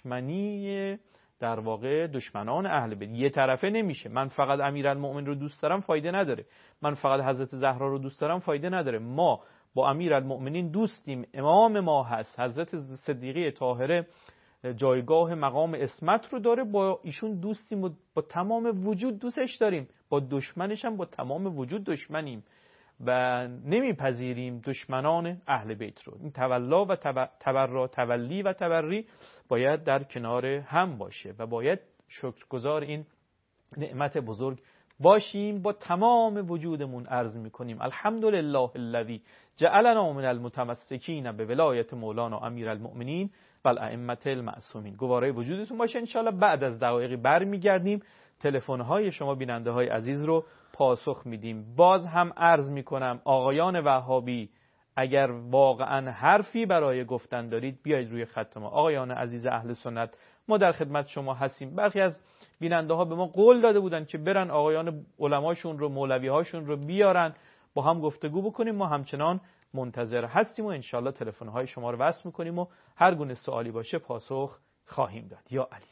دشمنی در واقع دشمنان اهل بیت. یه طرفه نمیشه، من فقط امیرالمؤمنین رو دوست دارم فایده نداره، من فقط حضرت زهرا رو دوست دارم فایده نداره. ما با امیرالمؤمنین دوستیم، امام ما هست، حضرت صدیقه طاهره جایگاه مقام عصمت رو داره، با ایشون دوستیم و با تمام وجود دوستش داریم، با دشمنش هم با تمام وجود دشمنیم و نمیپذیریم دشمنان اهل بیت رو. این تولا و تبرا، تولی و تبری باید در کنار هم باشه و باید شکرگزار این نعمت بزرگ باشیم. با تمام وجودمون عرض میکنیم الحمدلله الذی جعلنا من المتمسکین به ولایت مولانا امیرالمؤمنین و الائمه المعصومین. گواره وجودتون باشه. انشالله بعد از دقایقی برمیگردیم، تلفن‌های شما بیننده های عزیز رو پاسخ میدیم. باز هم عرض میکنم آقایان وهابی، اگر واقعا حرفی برای گفتن دارید بیایید روی خط ما. آقایان عزیز اهل سنت، ما در خدمت شما هستیم. برخی از بیننده ها به ما قول داده بودن که برن آقایان علماشون رو، مولوی هاشون رو بیارن با هم گفتگو بکنیم. ما همچنان منتظر هستیم و انشالله تلفن های شما رو وصل میکنیم و هر گونه سوالی باشه پاسخ خواهیم داد. یا علی.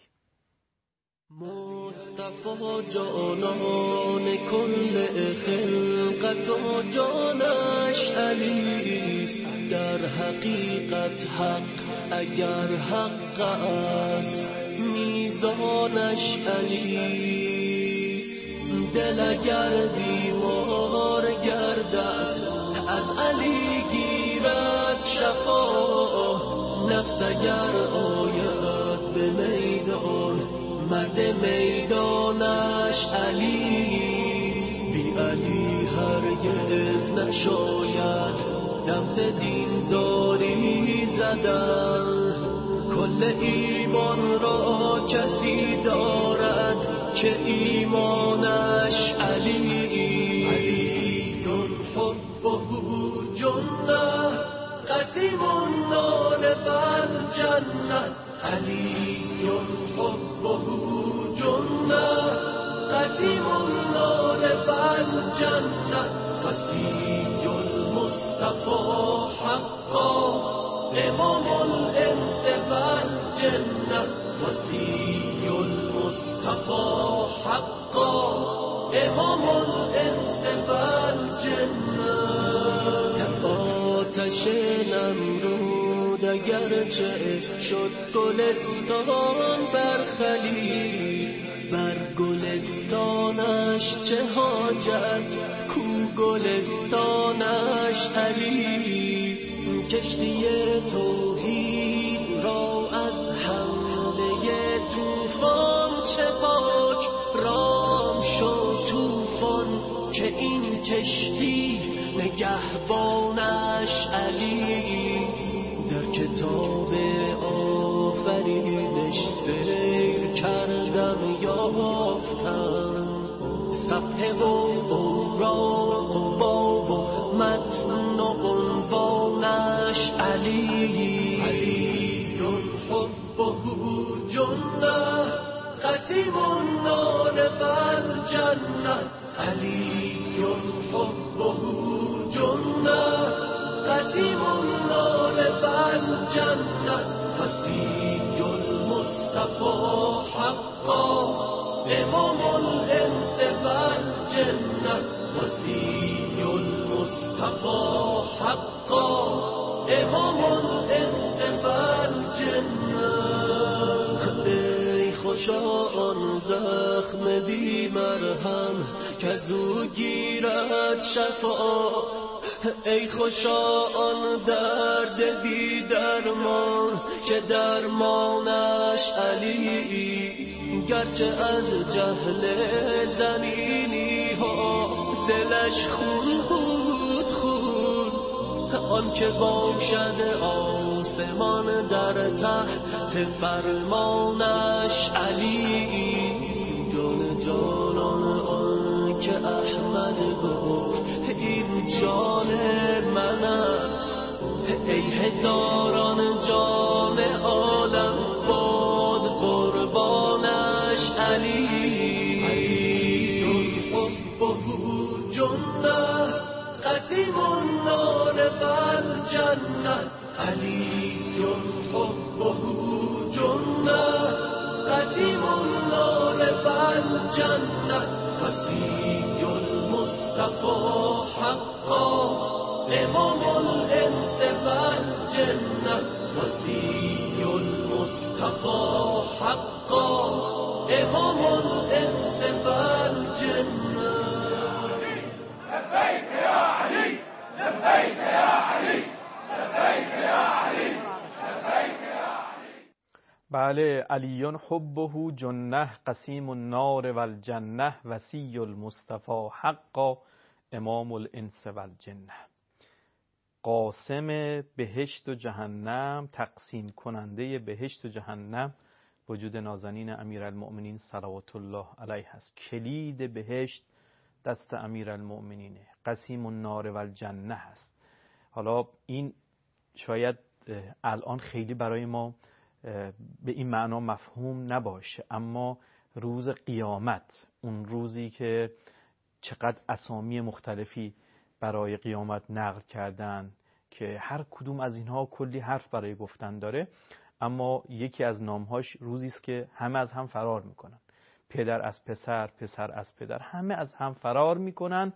مصطفی جانان کل خلقت و جانش علیست، در حقیقت حق اگر حق است میزانش علیست. دل اگر بیمار گردد از علی گیرد شفا، نفس اگر آید به میدان مرد میدانش علیست. بی علی هرگز نشاید دم ز دین داری زدن، کل ایمان را کسی دارد که ایمانش علی. علی حبه جنه قسیم النار والجنه، علی حبه جنه الجنة وسيء المصطفى حقا امام الانس والجنة وسيء المصطفى حقا امام الانس والجنة آتش نمرود اگرچه شد گلستان بر خلیل بر گلستانش چه حاجت کو گلستانش علی کشتی توحید را از حمله طوفان چه پاک رام شد طوفان که این کشتی نگهبانش علی در کتاب آفرینش سیر کردم یافتم صفحه و اوراق و باب و متن و عنوانش علی علی حبه جنة قسیم النار والجنة علی حبه جنة قسیم النار والجنة وسیع المصطفى حقا امام الانس والجنة وسیع المصطفى حقا امام الانس والجنة ای خوشا آن زخم بی مرهم که زو گیرد شفا ای خوشا آن درد بی درمان که درمانش علی گرچه از جهل زمینی ها دلش خون بود خون آن که باشد آسمان در تحت فرمانش علی جان جانان آن که احمد گفت این جان من است ای هزاران جان عالم باد قربانش علی حبه جنة قسیم النار والجنة علی حبه جنة قسیم النار والجنة وسیع المصطفى حقا امام الانس والجنة وسیع المصطفى حقا امام الانس والجنة لبيك يا علي لبيك يا علي لبيك يا علي لبيك يا علي. بله، علی حبه جنة قسیم النار والجنة وسیع المصطفى حقا امام الانس والجنه. قاسم بهشت و جهنم، تقسیم کننده بهشت و جهنم وجود نازنین امیرالمؤمنین صلوات الله علیه است. کلید بهشت دست امیرالمؤمنینه، قسیم النار والجنه است. حالا این شاید الان خیلی برای ما به این معنا مفهوم نباشه، اما روز قیامت، اون روزی که چقدر اسامی مختلفی برای قیامت نقل کردن که هر کدوم از اینها کلی حرف برای گفتن داره، اما یکی از نامهاش روزی است که همه از هم فرار میکنن، پدر از پسر، پسر از پدر، همه از هم فرار میکنن،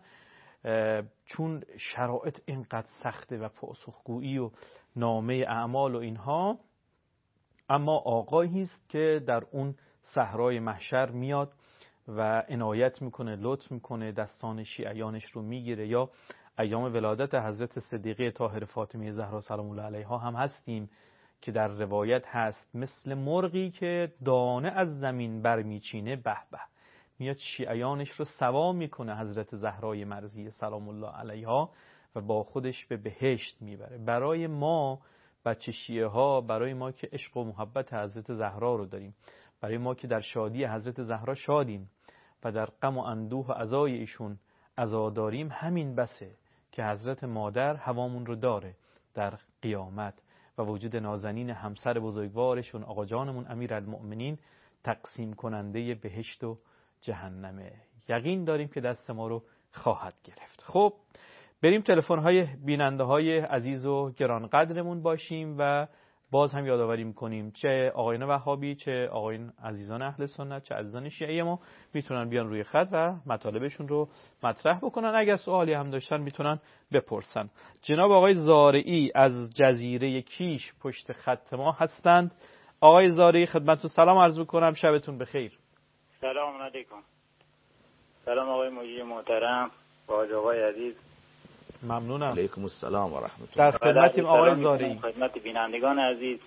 چون شرایط اینقدر سخته و پاسخگویی و نامه اعمال و اینها. اما آقایی است که در اون صحرای محشر میاد و عنایت میکنه، لطف میکنه، دستان شیعیانش رو میگیره. یا ایام ولادت حضرت صدیقه طاهره فاطمه زهرا سلام الله علیها هم هستیم که در روایت هست مثل مرغی که دانه از زمین برمیچینه به به، میاد شیعیانش رو سوا میکنه حضرت زهرای مرضیه سلام الله علیها و با خودش به بهشت میبره. برای ما بچه شیعه ها، برای ما که عشق و محبت حضرت زهرا رو داریم، برای ما که در شادی حضرت زهرا شادیم و در غم و اندوه و عزای ایشون عزا داریم، همین بسه که حضرت مادر هوامون رو داره در قیامت و وجود نازنین همسر بزرگوارشون آقا جانمون امیرالمؤمنین تقسیم کننده بهشت و جهنمه. یقین داریم که دست ما رو خواهد گرفت. خب بریم تلفن های بیننده های عزیز و گرانقدرمون باشیم و باز هم یادآوری می‌کنیم چه آقایان وهابی، چه آقایان عزیزان اهل سنت، چه عزیزان شیعه ما میتونن بیان روی خط و مطالبشون رو مطرح بکنن. اگر سوالی هم داشتن میتونن بپرسن. جناب آقای زارعی از جزیره کیش پشت خط ما هستند. آقای زارعی خدمتتون سلام عرض می‌کنم، شبتون بخیر. سلام علیکم. سلام آقای مجری محترم و آقای عزیز. ممنونم. علیکم السلام و رحمت در الله. خدمتیم آقای زارعی. خدمت بینندگان عزیز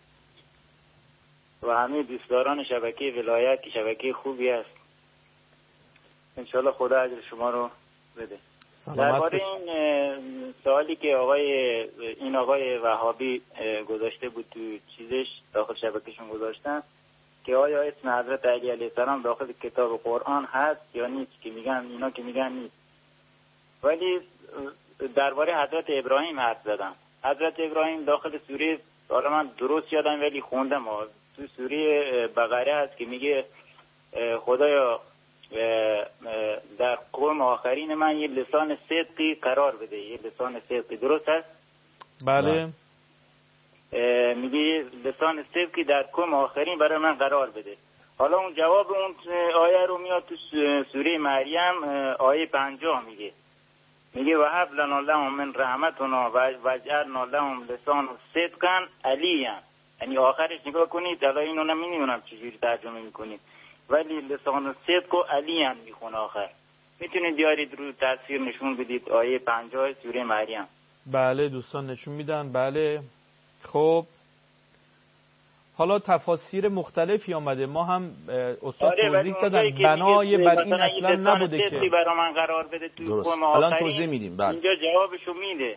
و همه دوستداران شبکه ولایت که شبکه خوبی است. انشالله خدا اجر شما رو بده. درباره این سوالی که آقای این آقای وهابی گذاشته بود تو چیزش داخل شبکهشون گذاشتن که آیا اسم حضرت علی علیه السلام داخل کتاب قرآن هست یا نیست، که میگن اینا که میگن نیست. ولی درباره حضرت ابراهیم حرف زدم. حضرت ابراهیم داخل سوره، حالا من درست یادم ولی خوندم، تو سوره بقره هست که میگه خدایا در قوم آخرین من یه لسان صدقی قرار بده. یه لسان صدقی درست هست؟ بله. میگه لسان صدقی در قوم آخرین برای من قرار بده. حالا اون جواب اون آیه رو میاد تو سوره مریم آیه پنجاه میگه میگه و هب لنا لهم من رحمتنا و اجعلنا لهم لسان صدقا علیا. یعنی آخرش نگاه کنید، الان اینو نمیدونم چجوری ترجمه میکنید ولی لسان صدق و علیا میخونه آخر. میتونید بیارید رو تصویر نشون بدید آیه پنجاه سوره مریم. بله دوستان نشون میدن. بله خب حالا تفاسیر مختلفی آمده، ما هم استاد آره توضیح دادن بنای بر این اصلا نبوده که برای من قرار بده تو قوم آخرین. الان توضیح میدیم. بله اینجا جوابشو میده.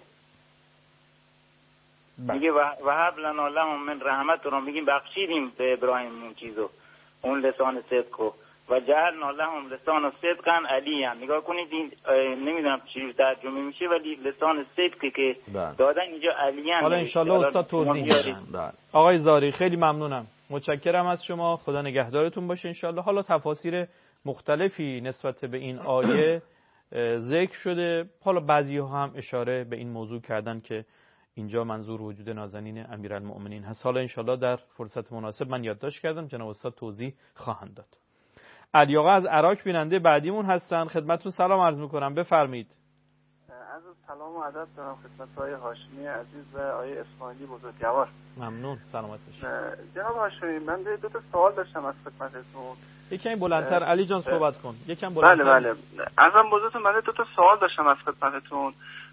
میگه و هب لنا لهم من رحمت رو میگیم بخشیدیم به ابراهیم اون چیزو، اون لسان صدقو و جعلنا لهم لسان صدقا علیا. نگاه کنید این نمیدونم چی ترجمه میشه ولی لسان صدقی که دادن اینجا علیا. حالا ان شاءالله استاد توضیح میدن. آقای زاری خیلی ممنونم، متشکرم از شما، خدا نگهدارتون باشه ان شاءالله. حالا تفاسیر مختلفی نسبت به این آیه ذکر شده، حالا بعضی ها هم اشاره به این موضوع کردن که اینجا منظور وجود نازنین امیرالمؤمنین هست. حالا ان شاءالله در فرصت مناسب من یادداشت کردم، جناب استاد توضیح خواهند داد. علی آقا از عراق بیننده بعدیمون هستن، خدمتتون سلام عرض میکنم، بفرمایید. از سلام و ادب دارم خدمت آقای هاشمی عزیز و آقای اسماعیلی بزرگوار. ممنون، سلامت باشید. جناب هاشمی من دو تا سوال داشتم از خدمتتون. یکم بلندتر علی جان صحبت کن. یکم بلندتر. بله بله. ازم بزرگتون من دو تا سوال داشتم از خدمتتون.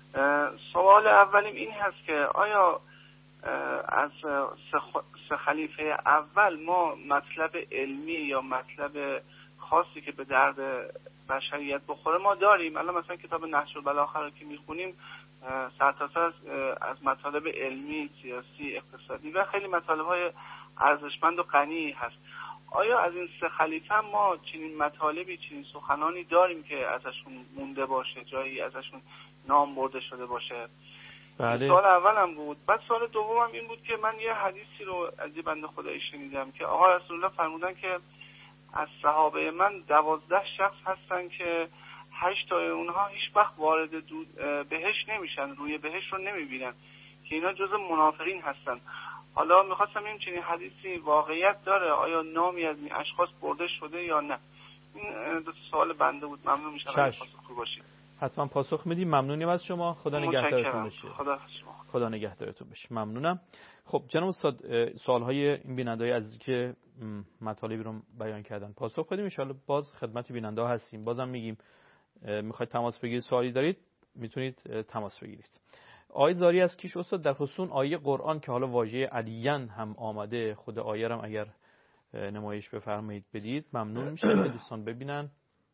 سوال اولیم این هست که آیا از سه خلیفه اول ما مطلب علمی یا مطلب خاصی که به درد بشریت بخوره ما داریم؟ الان مثلا کتاب نهج البلاغه رو که میخونیم سرتاسر از از مطالب علمی، سیاسی، اقتصادی و خیلی مطالب‌های ارزشمند و غنی هست. آیا از این سه خلیفه ما چنین مطالبی، چنین سخنانی داریم که ازشون مونده باشه، جایی ازشون نام برده شده باشه؟ بله. سوال اولم بود. بعد سوال دومم این بود که من یه حدیثی رو از یه بنده خدایی شنیدم که آقا رسول الله فرمودن که از صحابه من دوازده شخص هستن که هشت تا اونها هیچ وقت وارد بهشت نمیشن، روی بهشت رو نمیبینن، که اینا جز منافقین هستن. حالا میخواستم این چنین حدیثی واقعیت داره؟ آیا نامی از این اشخاص برده شده یا نه؟ این دو سوال بنده بود. ممنون میشم اگه پاسخگو باشید. حتما پاسخ میدیم. ممنونیم از شما، خدا نگهدارتون بشه. خدا شما. خدا نگهدارتون بشه. ممنونم. خب جناب استاد سوال‌های این بیننده‌ای از که مطالبی رو بیان کردن پاسخ بدیم ان شاءالله. باز خدمت بیننده ها هستیم. بازم میگیم میخواید تماس بگیرید، سوالی دارید میتونید تماس بگیرید. آیه زاری از کیش استاد در خصوص آیه قرآن که حالا واژه علیان هم آمده، خود آیه رو اگر نمایش بفرمایید بدید ممنون میشه که دوستان ببینن.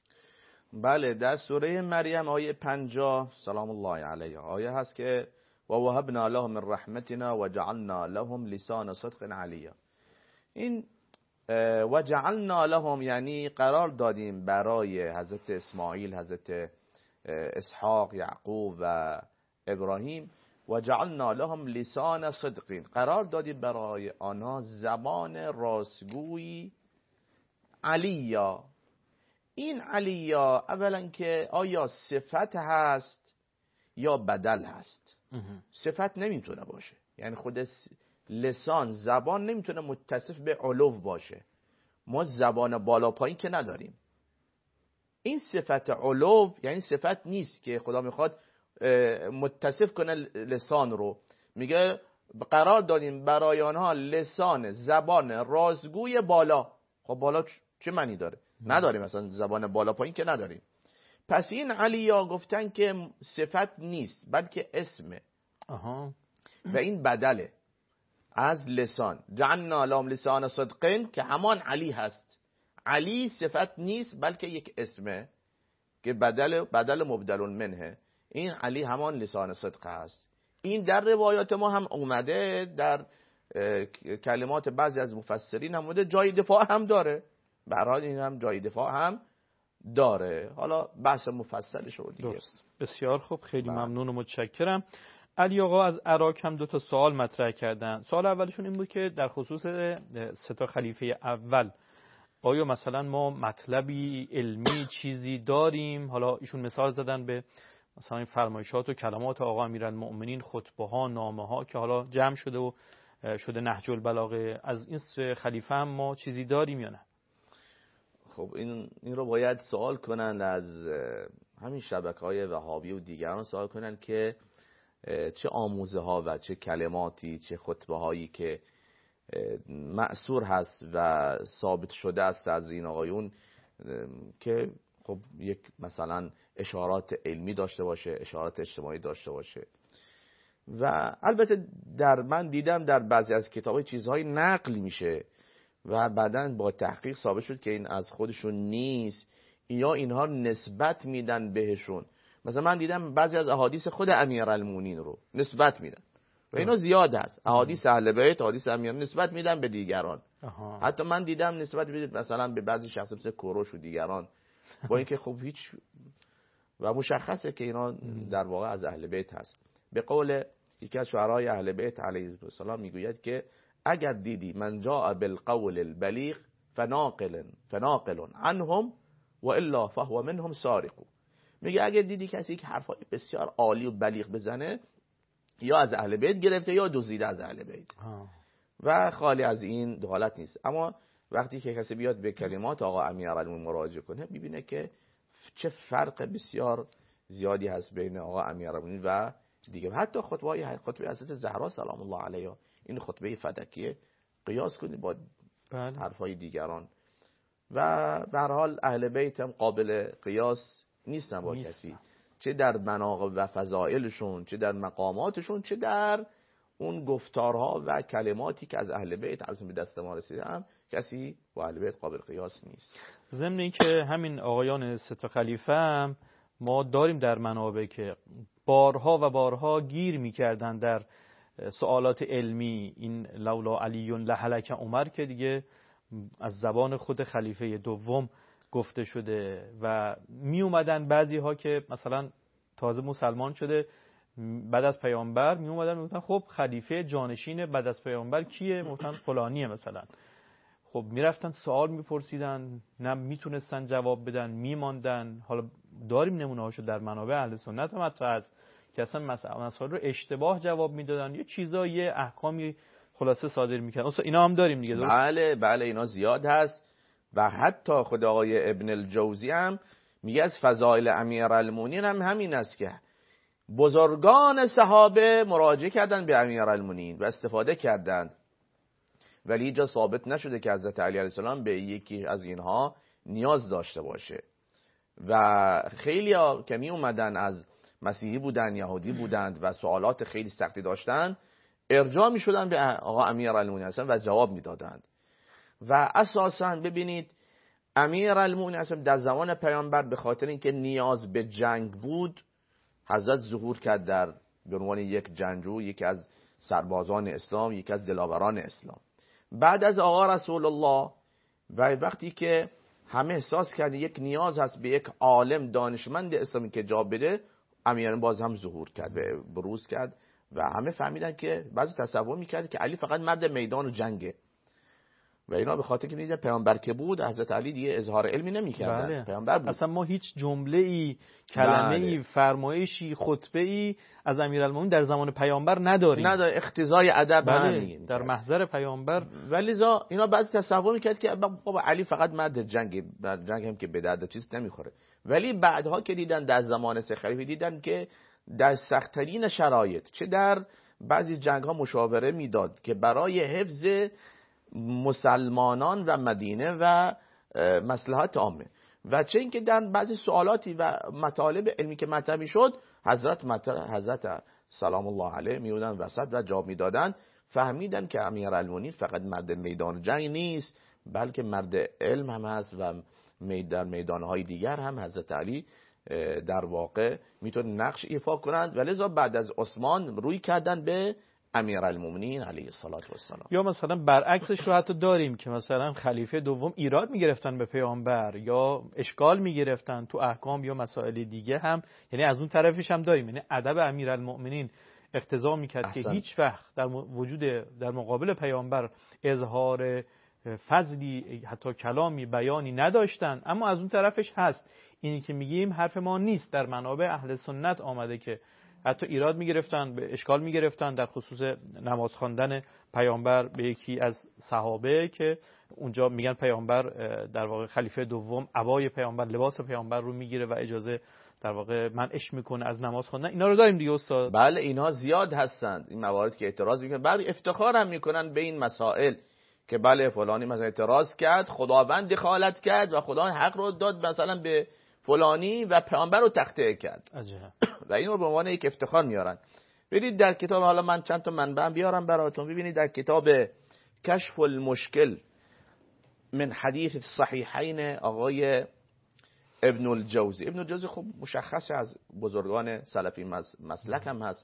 بله در سوره مریم آیه پنجاه سلام الله علیه آیه هست که و وهبنا لهم من رحمتنا و جعلنا لهم لسان صدق علیا. این و جعلنا لهم یعنی قرار دادیم برای حضرت اسماعیل، حضرت اسحاق، یعقوب و ابراهیم، و جعلنا لهم لسان صدقین، قرار دادیم برای آنها زبان راستگویی علیا. این علیا اولا که آیا صفت هست یا بدل هست؟ صفت نمیتونه باشه، یعنی خود لسان زبان نمیتونه متصف به علو باشه. ما زبان بالا پایین که نداریم. این صفت علو یعنی صفت نیست که خدا میخواد متصف کنه لسان رو. میگه قرار دادیم برای آنها لسان زبان رازگوی بالا. خب بالا چه معنی داره؟ نداریم، مثلا زبان بالا پایین که نداریم. پس این علیا گفتن که صفت نیست بلکه اسمه. آها. و این بدله از لسان. جعلنا لهم لسان صدقین که همان علی هست. علی صفت نیست بلکه یک اسمه که بدل بدل مبدل منه. این علی همان لسان صدق هست. این در روایات ما هم اومده، در کلمات بعضی از مفسرین هم اومده، جای دفاع هم داره. برای این هم جای دفاع هم داره. حالا بحث مفصلش رو دیگه. درست. بسیار خوب، خیلی بله. ممنون و متشکرم. علی آقا از عراق هم دو تا سوال مطرح کردن. سوال اولشون این بود که در خصوص سه تا خلیفه اول آیا مثلا ما مطلبی علمی چیزی داریم؟ حالا ایشون مثال زدن به مثلا این فرمایشات و کلمات آقا امیرالمؤمنین، خطبه ها، نامه ها که حالا جمع شده و شده نهج البلاغه. از این سه خلیفه هم ما چیزی داریم یا نه؟ خب این این رو باید سوال کنند از همین شبکه‌های وهابی و دیگران، سوال کنند که چه آموزه ها و چه کلماتی، چه خطبه هایی که مأثور هست و ثابت شده است از این آقایون که خب یک مثلا اشارات علمی داشته باشه، اشارات اجتماعی داشته باشه. و البته در من دیدم در بعضی از کتاب‌های چیزهای نقل میشه و بعداً با تحقیق ثابت شد که این از خودشون نیست یا اینها نسبت میدن بهشون. مثلا من دیدم بعضی از احادیث خود امیرالمومنین رو نسبت میدن و اینا زیاد هست. احادیث اهل بیت، احادیث امیر نسبت میدن به دیگران. آها. حتی من دیدم نسبت میدن مثلا به بعضی شخصا مثل کوروش و دیگران، با اینکه خب هیچ و مشخصه که اینا در واقع از اهل بیت هست. به قول یکی از شعرای اهل بیت علیه السلام میگوید که اگر دیدی من جاء بالقول البلیغ فناقل فناقل عنهم و الا فهو منهم سارق. میگه اگر دیدی کسی که حرفای بسیار عالی و بلیغ بزنه، یا از اهل بیت گرفته یا دزدیده از اهل بیت و خالی از این دخالت نیست. اما وقتی که کسی بیاد به کلمات آقا امیرالمومنین مراجعه کنه، میبینه که چه فرق بسیار زیادی هست بین آقا امیرالمومنین و دیگه. حتی خطبه خطبه حضرت زهرا سلام الله علیها، این خطبه فدکیه، قیاس کنید با بله. حرفای دیگران. و به هر حال اهل بیت هم قابل قیاس نیستن با نیست. کسی، چه در مناقب و فضائلشون، چه در مقاماتشون، چه در اون گفتارها و کلماتی که از اهل بیت البته به دست ما رسیده هم کسی با اهل بیت قابل قیاس نیست. ضمن اینکه همین آقایان سه تا خلیفه هم ما داریم در منابع که بارها و بارها گیر می‌کردن در سوالات علمی. این لولا علی لهلک عمر که دیگه از زبان خود خلیفه دوم گفته شده و می اومدن بعضی ها که مثلا تازه مسلمان شده بعد از پیامبر می اومدن میگفتن خب خلیفه جانشین بعد از پیامبر کیه؟ میگفتن فلانیه مثلا. خب میرفتن سوال میپرسیدن، نه میتونستن جواب بدن، میماندن. حالا داریم نمونه هاشو در منابع اهل سنت هم حتی هست که اصلا مسائل رو اشتباه جواب میدادن، یه چیزایی یه احکامی خلاصه صادر میکردن. اصلا اینا هم داریم دیگه. درست؟ بله بله اینا زیاد هست. و حتی خود آقای ابن الجوزی هم میگه از فضائل امیرالمومنین هم همین است که بزرگان صحابه مراجعه کردن به امیرالمومنین و استفاده کردند، ولی اینجا ثابت نشده که حضرت علی علیه السلام به یکی از اینها نیاز داشته باشه. و خیلی ها که می اومدن از مسیحی بودن، یهودی بودند و سوالات خیلی سختی داشتن، ارجاع می شدن به آقا امیرالمومنین و جواب می دادند. و اساساً ببینید امیرالمومنین در زمان پیامبر به خاطر اینکه نیاز به جنگ بود، حضرت ظهور کرد در به عنوان یک جنگجو، یکی از سربازان اسلام، یکی از دلاوران اسلام. بعد از آقا رسول الله و وقتی که همه احساس کردن یک نیاز هست به یک عالم دانشمند اسلامی که جواب بده، امیرالمومنین باز هم ظهور کرد، بروز کرد و همه فهمیدن که بعضی تصور میکرد که علی فقط مرد میدان و جنگه و اینا به خاطر که دیدن پیامبر که بود حضرت علی دیگه اظهار علمی نمی‌کردن. بله. پیامبر بود. اصلا ما هیچ جمله‌ای، کلمه‌ای، بله. فرمایشی، خطبه‌ای از امیرالمومنین در زمان پیامبر نداریم. نداره، اقتضای ادب بله. در محضر پیامبر. ولیزا اینا بعضی تصور می‌کرد که بابا علی فقط مرد جنگ، جنگ هم که به درد چیز نمیخوره. ولی بعدها که دیدن در زمان سه خلیفه دیدن که در سخت‌ترین شرایط، چه در بعضی جنگ‌ها مشاوره میداد که برای حفظ مسلمانان و مدینه و مصلحت عامه، و چه اینکه در بعضی سوالاتی و مطالب علمی که مطرح شد حضرت مطرح حضرت سلام الله علیه میودن وسط و جواب میدادن. فهمیدن که امیرالمومنین فقط مرد میدان جنگ نیست بلکه مرد علم هم هست و در میدانهای دیگر هم حضرت علی در واقع میتونه نقش ایفا کنند. ولذا بعد از عثمان روی کردن به امیرالمومنین علیه الصلاة و السلام. یا مثلا برعکسش رو حتی داریم که مثلا خلیفه دوم ایراد میگرفتن به پیامبر یا اشکال میگرفتن تو احکام یا مسائل دیگه هم، یعنی از اون طرفش هم داریم. یعنی ادب امیرالمومنین اقتضا میکرد که هیچ وقت در وجود در مقابل پیامبر اظهار فضلی حتی کلامی بیانی نداشتن، اما از اون طرفش هست اینی که میگیم حرف ما نیست. در منابع اهل سنت آمده که حتی ایراد میگرفتن، به اشکال میگرفتن در خصوص نماز خواندن پیامبر به یکی از صحابه که اونجا میگن پیامبر در واقع خلیفه دوم عبای پیامبر، لباس پیامبر رو میگیره و اجازه در واقع منعش میکنه از نماز خواندن. اینا رو داریم دیگه استاد. بله اینها زیاد هستند این موارد که اعتراض میکنن، بعد افتخار هم میکنن به این مسائل که بله فلانی مثلا اعتراض کرد، خداوند دخالت کرد و خدا حق رو داد مثلا به فلانی و پیامبر رو تخطئه کرد. عجب. و این رو به عنوان یک افتخار میارن. ببینید در کتاب، حالا من چند تا منبع بیارم براتون ببینید، در کتاب کشف المشکل من حدیث الصحیحین آقای ابن الجوزی. ابن الجوزی خب مشخص از بزرگان سلفی مسلک هم هست،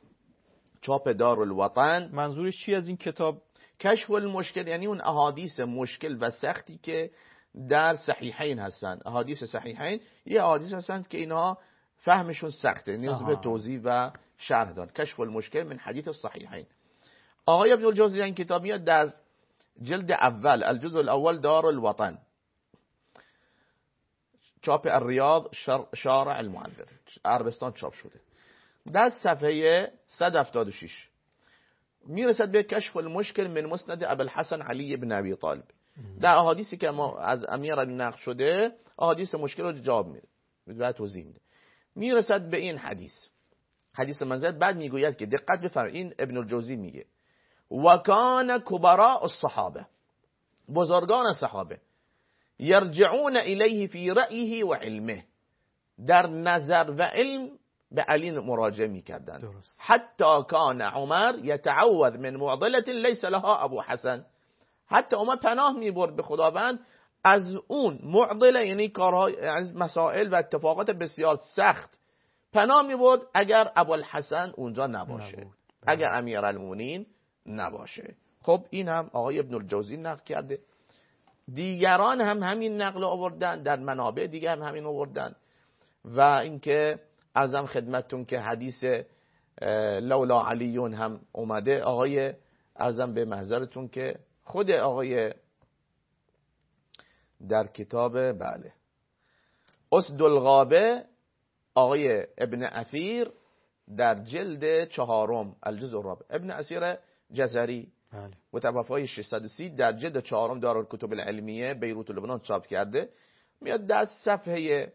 چاپ دارالوطن. منظورش چی از این کتاب؟ کشف المشکل یعنی اون احادیث مشکل و سختی که در صحیحین هستن. احادیث صحیحین یه احادیث هستن که اینها فهمشون سخته، نیاز به توضیح و شرح دارن. کشف المشکل من حدیث الصحیحین. آقای ابن الجوزی این کتاب میاد در جلد اول، الجزء الاول دارالوطن، چاپ الریاض شارع المنذر، عربستان چاپ شده. در صفحه صد و هفتاد و شش میرسد به کشف المشکل من مسند ابوالحسن علی بن ابی طالب. در احادیثی که ما از امیر نقل شده احادیث مشکل رو جواب میده و توضیح میده. میرسد به این حدیث، حدیث منزل. بعد میگوید که دقت بفرمایید، این ابن الجوزی میگه و کان کبراء الصحابه، بزرگان صحابه، یرجعون الیه فی رأیه و علمه، در نظر و علم به علی مراجعه میکردند. حتی کان عمر یتعوذ من معضله لیس لها ابو حسن، حتی عمر پناه میبرد به خداوند از اون معضله، یعنی کارهای از مسائل و اتفاقات بسیار سخت پناه میبرد اگر ابوالحسن اونجا نباشه، نبود. اگر امیرالمومنین نباشه. خب این هم آقای ابن الجوزی نقل کرده، دیگران هم همین نقل آوردن، در منابع دیگه هم همین آوردن. و اینکه ارزم خدمتتون که حدیث لولا علیون هم اومده. آقای ارزم به محضرتون که خود آقای در کتاب بله اسد الغابه، آقای ابن اثیر در جلد چهارم الجزء الرابع، ابن اثیر جزری متوفای ششصد و سی در جلد چهارم دارالکتب العلمیه بیروت لبنان چاپ کرده. میاد در صفحه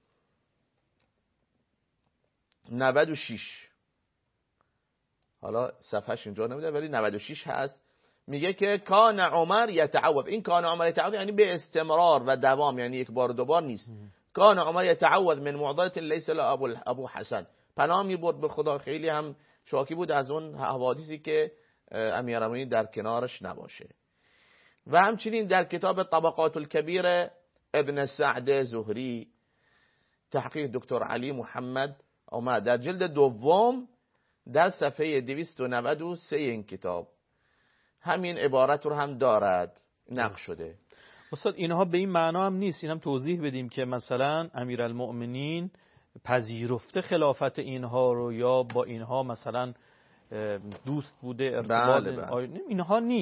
نود و شش، حالا صفحهش اینجا نمیده ولی نود و شش هست، میگه که کان عمر یتعوذ. این کان عمر یتعوذ یعنی به استمرار و دوام، یعنی یک بار دو بار نیست. کان عمر یتعوذ من معضله لیس له ابو ابو حسن، پناه میبرد به خدا، خیلی هم شاکی بود از اون حوادثی که امیرالمومنین در کنارش نباشه. و همچنین در کتاب طبقات الکبیر ابن سعد زهری، تحقیق دکتر علی محمد اومد در جلد دوم در صفحه دویست و نود و سه این کتاب همین عبارت رو هم دارد، نقل شده. استاد اینها به این معنا هم نیست، این هم توضیح بدیم که مثلا امیرالمؤمنین پذیرفته خلافت اینها رو یا با اینها مثلا دوست بوده، ارتباط بله بله. اینها نیست،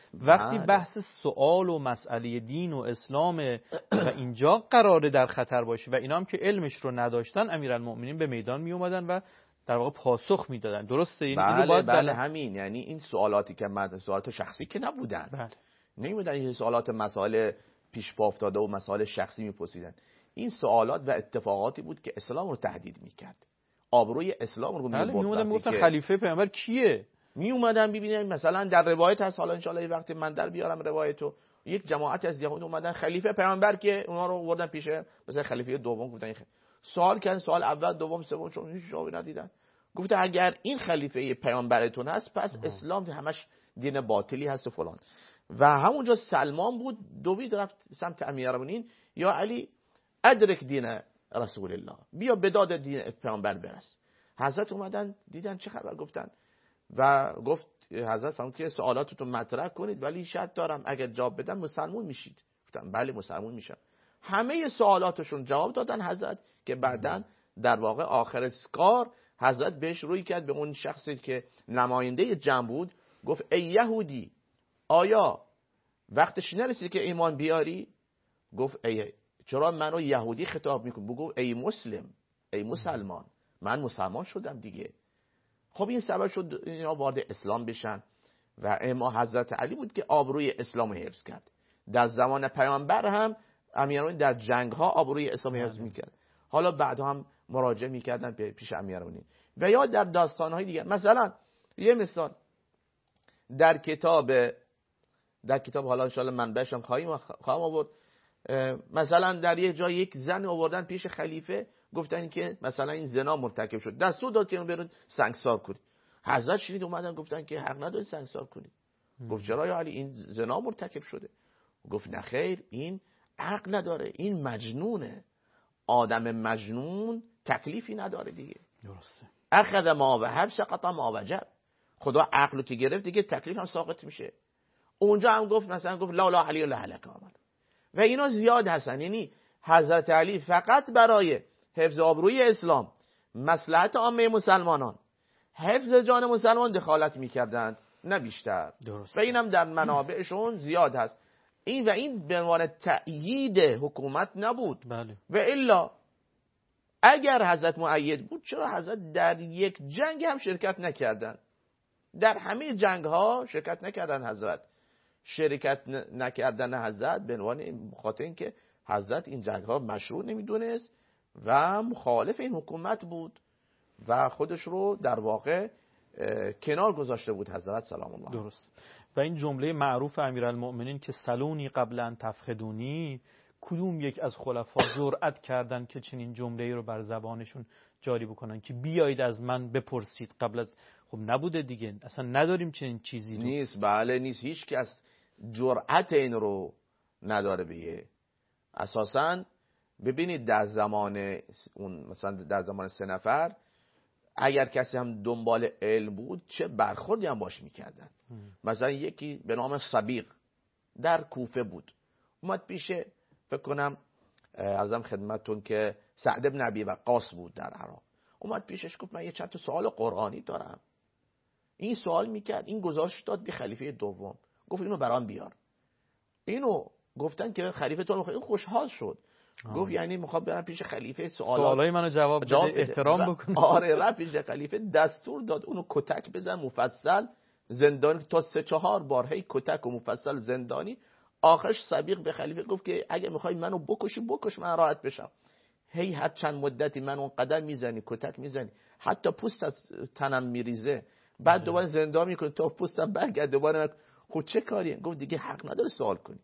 وقتی بحث سوال و مسئله دین و اسلام و اینجا قراره در خطر باشه و اینا هم که علمش رو نداشتن، امیرالمؤمنین به میدان می اومدن و در واقع پاسخ میدادن. درسته؟ این بله باید بله همین، یعنی این سوالاتی که من سوالات شخصی که نبودن، بله. نمیدونن این سوالات مسائل پیش پا افتاده و مسائل شخصی میپرسیدن. این سوالات و اتفاقاتی بود که اسلام رو تهدید میکرد، آبروی اسلام رو بله میبرد. میومدن میگفتن خلیفه پیامبر کیه؟ می اومدن ببینن مثلا در روایت هست، حالا ان شاء الله یه وقتی من در بیارم روایتو، یک جماعت از یهود اومدن خلیفه پیامبر که اونا رو آوردن پیش مثلا خلیفه دوم، گفتن سوال کردن، سوال اول دوم سوم چون هیچ جوابی ندیدن، گفت اگر این خلیفه پیامبرتون هست پس آه. اسلام همش دین باطلی هست و فلان. و همونجا سلمان بود دوید رفت سمت امیرالمومنین، یا علی ادرک دین رسول الله، بیا به داد دین پیامبر برس. حضرت اومدن دیدن چه خبر، گفتن و گفت حضرت فرمود که سوالاتتون مطرح کنید ولی شرط دارم اگر جواب بدم مسلمون میشید. گفتن بله مسلمون میشم. همه سوالاتشون جواب دادن حضرت، که بعدن در واقع آخر کار حضرت بهش روی کرد به اون شخصی که نماینده جمع بود، گفت ای یهودی آیا وقتش نرسید که ایمان بیاری؟ گفت ای چرا منو یهودی خطاب میکنی؟ بگو ای مسلم، ای مسلمان، من مسلمان شدم دیگه. خب این سبب شد اینا وارد اسلام بشن و اما حضرت علی بود که آبروی اسلام حفظ کرد. در زمان پیامبر هم امیرالمومنین در جنگ ها آبروی اسلام حفظ میکرد. حالا بعد هم مراجعه میکردن پیش امیرالمومنین. و یا در داستان های دیگه، مثلا یه مثال در کتاب در کتاب حالا ان شاء الله منبعش هم خواهیم خواهم آورد، مثلا در یک جای یک زن آوردن پیش خلیفه، گفتن که مثلا این زنا مرتکب شد، دستور داد که اون برون سنگسار کنید. حضرت شنید اومدن گفتن که حق نداری سنگسار کنید. گفت چرا یا علی این زنا مرتکب شده؟ گفت نه خیر، این حق نداره، این مجنونه. آدم مجنون تکلیفی نداره دیگه. درسته. اخذ ما وهب سقط ما وجب. خدا عقلو که گرفت دیگه تکلیف هم ساقط میشه. اونجا هم گفت مثلا گفت لا لا علی لا لک عمل. و اینا زیاد هستن، یعنی حضرت علی فقط برای حفظ آبروی اسلام، مصلحت عامه مسلمانان، حفظ جان مسلمان دخالت میکردند، نه بیشتر. درست. و اینم در منابعشون زیاد هست. این و این به عنوان تأیید حکومت نبود. بله. و الا اگر حضرت مؤید بود چرا حضرت در یک جنگ هم شرکت نکردن؟ در همه جنگ ها شرکت نکردن حضرت. شرکت نکردن حضرت به عنوان خاطر اینکه حضرت این جنگ ها مشروع نمیدونست و مخالف این حکومت بود و خودش رو در واقع کنار گذاشته بود حضرت سلام الله. درست. و این جمله معروف امیرالمؤمنین که سلونی قبل ان تفخدونی، کدوم یک از خلفا جرأت کردن که چنین جمله‌ای رو بر زبانشون جاری بکنن که بیایید از من بپرسید قبل از؟ خب نبوده دیگه، اصلا نداریم چنین چیزی رو. نیست. بله نیست. هیچ کس جرأت این رو نداره بگه. اساساً ببینید در زمان اون مثلا در زمان سه نفر اگر کسی هم دنبال علم بود چه برخوردی هم باش میکردن. مثلا یکی به نام صبیغ در کوفه بود، اومد پیشه فکر کنم عرضم خدمتتون که سعد بن ابی وقاص بود در عراق، اومد پیشش گفت من یه چند تا سوال قرآنی دارم. این سوال میکرد، این گزارش داد به خلیفه دوم، گفت اینو برام بیار. اینو گفتن که خلیفه تو خیلی خوشحال شد. آه. گفت یعنی میخواد برم پیش خلیفه سوالات سوالای منو جواب بده، احترام بکنه. آره رفت پیش خلیفه، دستور داد اونو کتک بزن مفصل زندانی تا سه چهار بار، هی کتک و مفصل زندانی. آخرش صبیغ به خلیفه گفت که اگه میخوای منو بکشی بکش من راحت بشم. هی هر چند مدتی من اون قدم میزنی کتک میزنی حتی پوست از تنم میریزه، بعد دوباره زندان میکنی تا پوستم برگرده دوباره. خود چه کاریه؟ گفت دیگه حق نداره سوال کنی،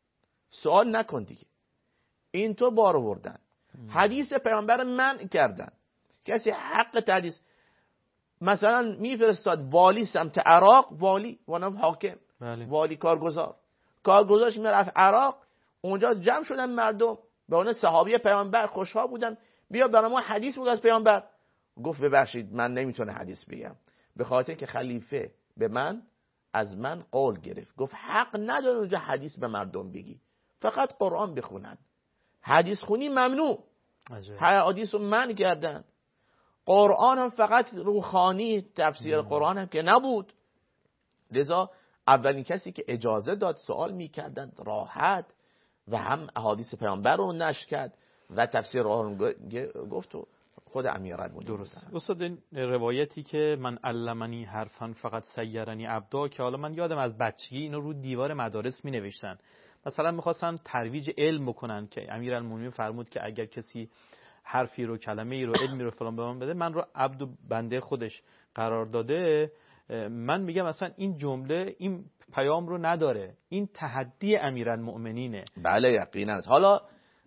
سوال نکن دیگه. این تو بار آوردن، حدیث پیامبر منع کردن. کسی حق حدیث مثلا میفرستاد والی سمت عراق، والی وانا حاکم بله. والی کارگزار کارگزارش میرفت عراق، اونجا جمع شدن مردم به اون صحابی پیامبر خوشحال بودن، بیا برای ما حدیث بود از پیامبر. گفت ببخشید من نمیتونه حدیث بگم به خاطر که خلیفه به من از من قول گرفت، گفت حق نداره اونجا حدیث به مردم بگی، فقط قرآن بخونن. حدیث خونی ممنوع، حدیث رو منع کردن. قرآن هم فقط روحانی، تفسیر قرآن هم که نبود. لذا اولین کسی که اجازه داد سوال میکردن راحت و هم احادیث پیامبر رو نشر کرد و تفسیر رو گفت و خود امیرالمومنین. درست. استاد این روایتی که من علمنی حرفا فقط سیرنی عبدا، که حالا من یادم از بچگی اینو رو دیوار مدارس می نوشتن، مثلا میخواستن ترویج علم بکنن که امیرالمومنین فرمود که اگر کسی حرفی رو، کلمه ای رو، علمی رو فلان به من بده، من رو عبد و بنده خودش قرار داده. من میگم اصلا این جمله این پیام رو نداره، این تحدی امیرالمومنینه. بله یقینا. حالا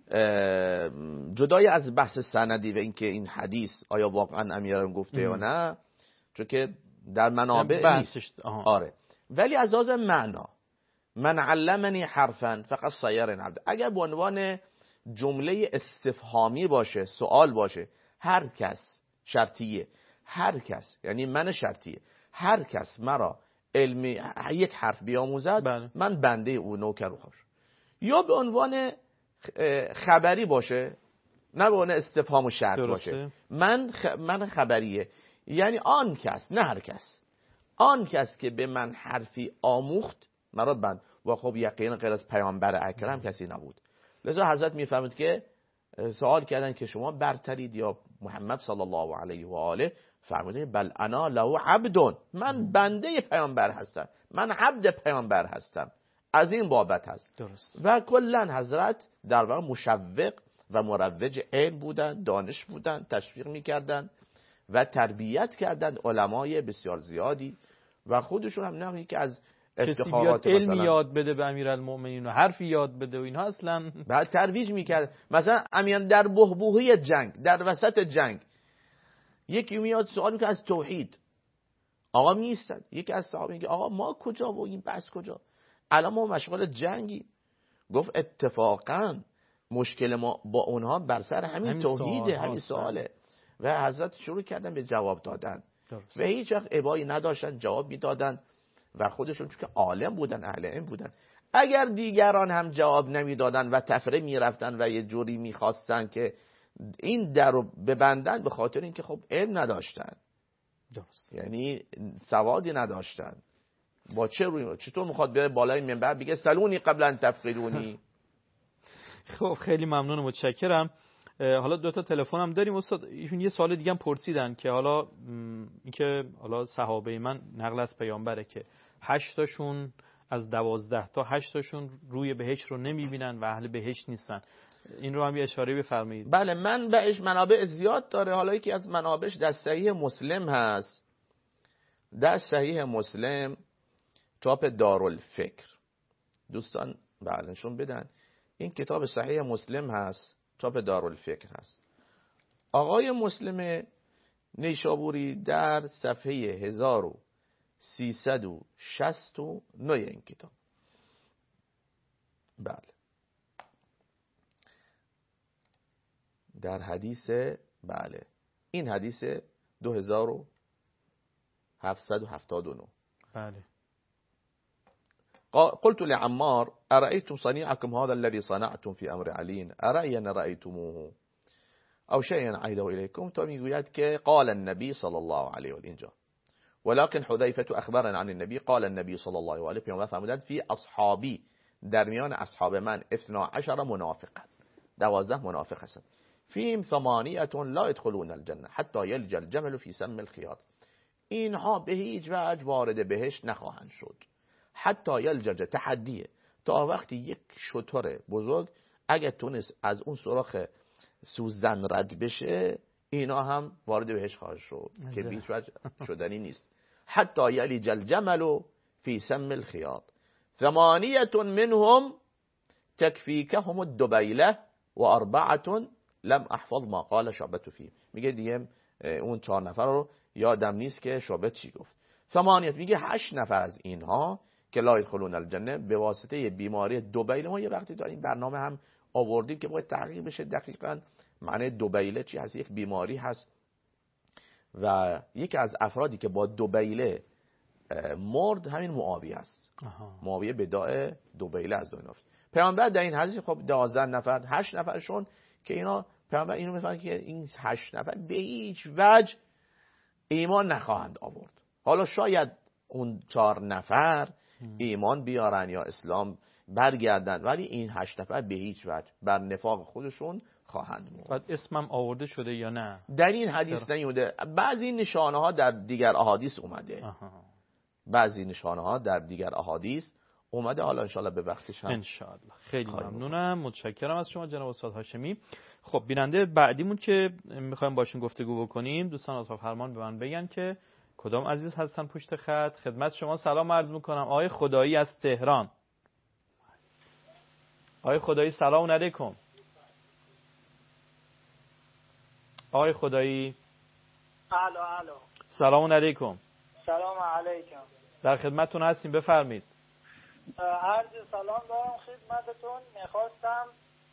جدای از بحث سندی و اینکه این حدیث آیا واقعا امیرالمومنین گفته یا نه، چون که در منابع نیست. آره. ولی از لحاظ معنا من علمنی حرفا فقط سیرنی عبدا، اگر به عنوان جمله استفهامی باشه، سوال باشه، هر کس شرطیه، هر کس یعنی من شرطیه، هر کس مرا علمی یک حرف بیاموزد بله. من بنده او نوکر و خواش. یا به عنوان خبری باشه، نه به عنوان استفهام و شرط درسته. باشه من خ... من خبریه، یعنی آن کس، نه هر کس، آن کس که به من حرفی آموخت مرا بند. و خب یقینا غیر از پیامبر اکرم کسی نبود. لذا حضرت میفهمید که سوال کردن که شما برترید یا محمد صلی الله علیه و آله؟ فرمودن بل انا لو عبد، من بنده پیامبر هستم، من عبد پیامبر هستم. از این بابت هست. درست. و کلا حضرت در واقع مشوق و مروج علم بودن، دانش بودن، تشویق میکردن و تربیت کردن علمای بسیار زیادی و خودشون هم نمیگه که از افتخارات علم یاد بده به امیرالمومنین و حرفی یاد بده و اینها اصلا بعد ترویج میکرد. مثلا امین در بحبوحه جنگ، در وسط جنگ یکی میاد سوال میکنه از توحید، آقا میستد، یکی از صحابه میگه آقا ما کجا و این بحث کجا، الان ما مشغول جنگی. گفت اتفاقا مشکل ما با اونها بر سر همین, همین توحیده، همین سواله. و حضرت شروع کردن به جواب دادن درست. و هیچ وقت ابایی نداشتن، جواب میدادن و خودشون چون که عالم بودن، اهل علم بودن. اگر دیگران هم جواب نمیدادن و تفره میرفتن و یه جوری میخواستن که این در رو ببندن، به خاطر اینکه خب علم نداشتن درست. یعنی سوادی نداشتن. با چه روی چطور میخواد بره بالای منبر بگه سلونی قبل ان تفقدونی؟ خب خیلی ممنون و متشکرم. حالا دو تا تلفن هم داریم استاد. ایشون یه سوال دیگه هم پرسیدن که حالا اینکه حالا صحابه من نقل از پیامبره که هشت تاشون از دوازده تا هشت تاشون روی بهشت رو نمیبینن و اهل بهشت نیستن. این رو هم یه اشاره بفرمایید. بله، منبعش منابع زیاد داره. حالا یکی از منابعش در صحیح مسلم هست. در صحیح مسلم چاپ دارالفکر، دوستان بله نشون بدن. این کتاب صحیح مسلم هست، چاپ دارالفکر هست. آقای مسلم نیشابوری در صفحه هزار و سیصد و شصت و نه این کتاب، بله، در حدیث بله این حدیث دو هزار و هفتصد و هفتاد و نه. بله. قلت لعمار أرأيتم صنيعكم هذا الذي صنعتم في أمر علي أرأيا رأيتموه أو شيئا عيده إليكم؟ تو میگوید که قال النبي صلى الله عليه و اینجا ولكن حذيفة أخبرنا عن النبي قال النبي صلى الله عليه پیامبر فرمودند فی اصحابی، در میان اصحاب من اثنا عشر منافقا، دوازده منافق هستند، فیم ثمانیة لا يدخلون الجنة حتى يلج الجمل في سم الخياط، اینها به هیچ وجه وارد بهشت نخواهند شد حتی یلجج، تحدیه، تا وقتی یک شتر بزرگ اگه تونست از اون سوراخ سوزن رد بشه، اینا هم وارد بهش خواهد شد که بیش وجه شدنی نیست. حتی یلج الجمل فی سم الخیاط ثمانیة منهم تکفیکهم الدبیله و اربعة لم احفظ ما قال شعبة فيه. میگه دیگه اون چهار نفر رو یادم نیست که شعبه چی گفت. ثمانیت میگه هشت نفر از اینها که لا يدخلون الجنه به واسطه بیماری دوبیله. ما یه وقتی داریم برنامه هم آوردیم که باید تحقیق بشه دقیقاً معنی دوبیله چی هست. یک بیماری هست و یکی از افرادی که با دوبیله مرد همین معاویه است. معاویه بداع دوبیله از دنیا رفت. پیامبر در این حدیث خب دوازده نفر هشت نفرشون که اینا پیامبر اینو میفهمن که این هشت نفر به هیچ وجه ایمان نخواهند آورد. حالا شاید اون چهار نفر ایمان بیارن یا اسلام برگردن، ولی این هشت نفر به هیچ وجه بر نفاق خودشون خواهند موند. بعد اسمم آورده شده یا نه؟ در این حدیث نیومده. بعضی نشانه ها در دیگر احادیث اومده. آها. بعضی نشانه ها در دیگر احادیث اومده. حالا انشالله به وقتش هم انشالله. خیلی ممنونم، متشکرم از شما جناب استاد هاشمی. خب بیننده بعدیمون که میخوایم باشون گفتگو بکنیم، دوستان اتاق فرمان به من بگن که کدام عزیز هستن پشت خط. خدمت شما سلام عرض میکنم. آقای خدایی از تهران. آقای خدایی سلام علیکم. آقای خدایی الو الو. سلام علیکم. سلام علیکم. در خدمتتون هستیم، بفرمایید. عرض سلام دارم خدمتتون. میخواستم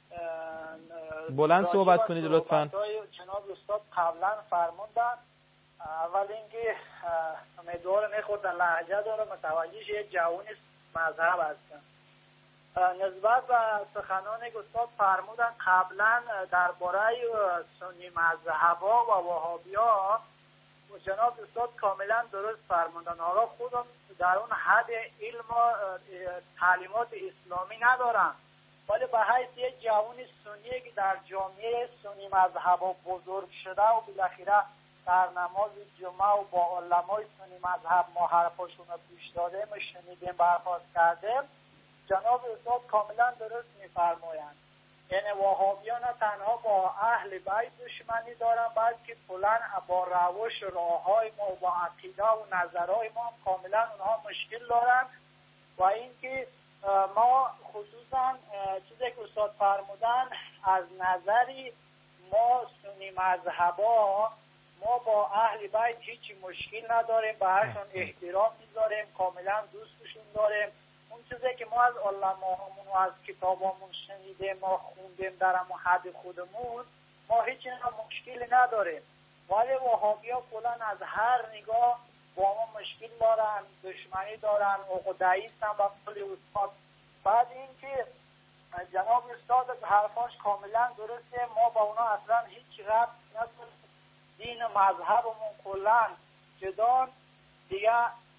بلند صحبت کنید لطفاً. جناب استاد قبلا فرمودن، اول اینکه امیدوارم خود لهجه داره متوجه یه جوانی مذهب هستن. نسبت به سخنانی که استاد فرمودن قبلا درباره سنی مذهبا و وهابیا، جناب استاد کاملا درست فرمودن. حالا خودم در اون حد علم و تعلیمات اسلامی ندارم، ولی به حیث یک جوان سنی که در جامعه سنی مذهبا بزرگ شده و بالاخره در نماز جمعه و با علمای سنی مذهب ما حرفاشون رو پیش دادیم و شنیدیم برخواست کردیم، جناب استاد کاملا درست میفرمایند. یعنی وهابیان نه تنها با اهل بیت دشمنی دارن، بلکه کلا با روش راههای ما و با عقیده و نظرهای ما هم کاملا اونها مشکل دارن. و اینکه ما خصوصا چیزی که استاد فرمودن، از نظری ما سنی مذهبا ما با اهل بیت هیچ مشکل نداریم، به هرشون احترام میذاریم، کاملا دوستشون داریم. اون چیزی که ما از علماهامون و از کتابامون شنیدیم ما خوندیم در همون حد خودمون، ما هیچ مشکلی نداریم. ولی وهابیا کلا از هر نگاه با ما مشکل دارن، دشمنی دارن، عقده‌ای هستن و کلی استاد. بعد اینکه جناب استاد حرفاش کاملا درسته، ما با اونا اصلا هیچ ربط نداریم. دین و مذهبمون کلا جدا دیگه.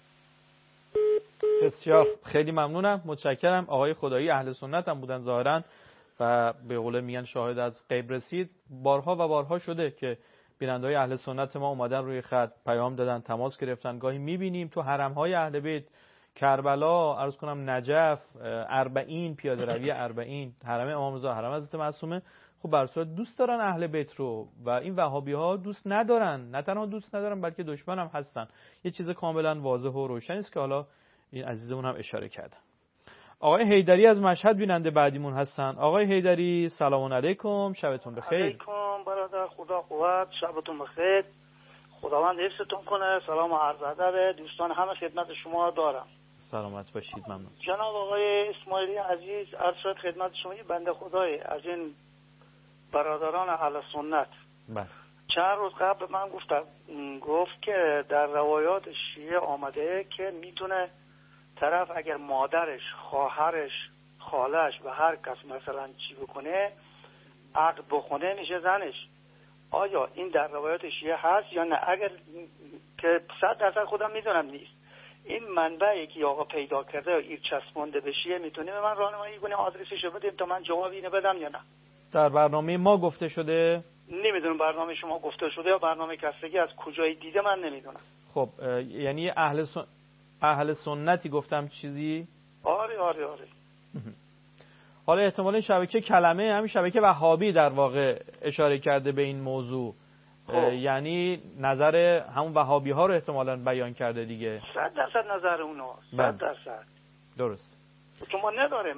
بسیار خیلی ممنونم، متشکرم. آقای خدایی اهل سنت هم بودن ظاهرا و به قول میگن شاهد از غیب رسید. بارها و بارها شده که بیننده‌های اهل سنت ما اومدن روی خط پیام دادن، تماس گرفتن. گاهی میبینیم تو حرم‌های اهل بیت، کربلا، عرض کنم نجف، اربعین، پیاده روی اربعین، حرم امام رضا، حرم حضرت معصومه، خب بر صورت دوست دارن اهل بیت رو و این وهابی‌ها دوست ندارن. نه تنها دوست ندارن بلکه دشمن هم هستن. یه چیز کاملا واضح و روشن است که حالا این عزیزمون هم اشاره کردن. آقای حیدری از مشهد بیننده بعدیمون هستن. آقای حیدری سلام علیکم، شبتون بخیر. علیکم برادر، خدا قوت، شبتون بخیر، خداوند حفظتون کنه. سلام و عرض ادب دوستان همه خدمت شما دارم. سلامت باشید، ممنون. جناب آقای اسماعیلی عزیز، عرض شد خدمت شما یه بنده خدای از این برادران اهل سنت. بله. چند روز قبل من گفتم گفت که در روایات شیعه آمده که میتونه طرف اگر مادرش، خواهرش، خالش و هر کس مثلا چی بکنه عقد بخونه میشه زنش. آیا این در روایات شیعه هست یا نه؟ اگر که صد درصد خودم میدونم نیست، این منبعی که آقا پیدا کرده و ایر چسبونده به شیعه میتونه به من راهنمایی کنه، آدرسشو بدیم تا من جواب اینو بدم یا نه؟ در برنامه ما گفته شده؟ نمیدونم برنامه شما گفته شده یا برنامه کسرگی از کجای دیده من نمیدونم. خب یعنی اهل سن... اهل سنتی گفتم چیزی؟ آره آره آره. حالا احتمال این شبکه کلمه همین شبکه وهابی در واقع اشاره کرده به این موضوع. یعنی نظر همون وهابی ها رو احتمالاً بیان کرده دیگه. صد درصد نظر اونا، صد درصد درست. چون ما نداریم.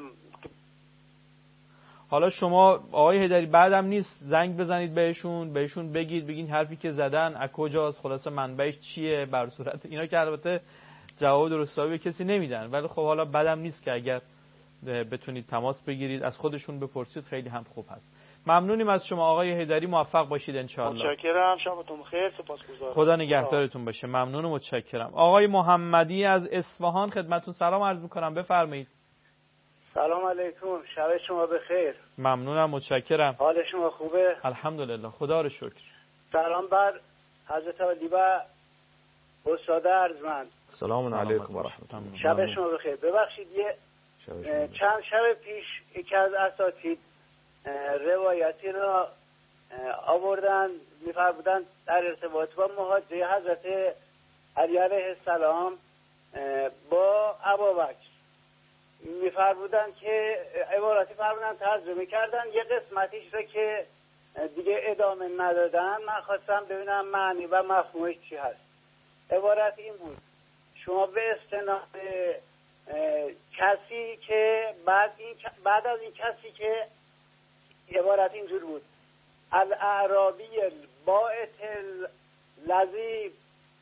حالا شما آقای حیدری بعدم نیست زنگ بزنید بهشون، بهشون بگید، بگین حرفی که زدن از کجاست، خلاصه منبعش چیه، بر صورت اینا که البته جواب درستابی به کسی نمیدن، ولی خب حالا بعدم نیست که اگر بتونید تماس بگیرید از خودشون بپرسید، خیلی هم خوب هست. ممنونیم از شما آقای حیدری، موفق باشید ان شاء الله. متشکرم، شبتون بخیر، سپاسگزارم. خدا نگهدارتون باشه. ممنون و متشکرم. آقای محمدی از اصفهان خدمتتون سلام عرض می‌کنم، بفرمایید. سلام علیکم، شب شما بخیر. ممنونم، متشکرم. حال شما خوبه؟ الحمدلله، خدا رو شکر. سلام بر حضرت علی و استاد ارجمند، سلام علیکم و رحمت الله. شب شما بخیر. ببخشید یه چند شب پیش یکی از اساتید روایتی را آوردن، می‌فرمودند در ارتباط با مهاجره حضرت علی علیه السلام با ابوبکر، می‌فرمودند که عبارتی فرمودن ترجمه کردن یه قسمتیش رو که دیگه ادامه ندادن. من خواستم ببینم معنی و مفهومش چی هست. عبارت این بود: شما به استناد کسی که بعد, این بعد از این کسی که عبارت اینجور بود: الاعرابی البائت الذی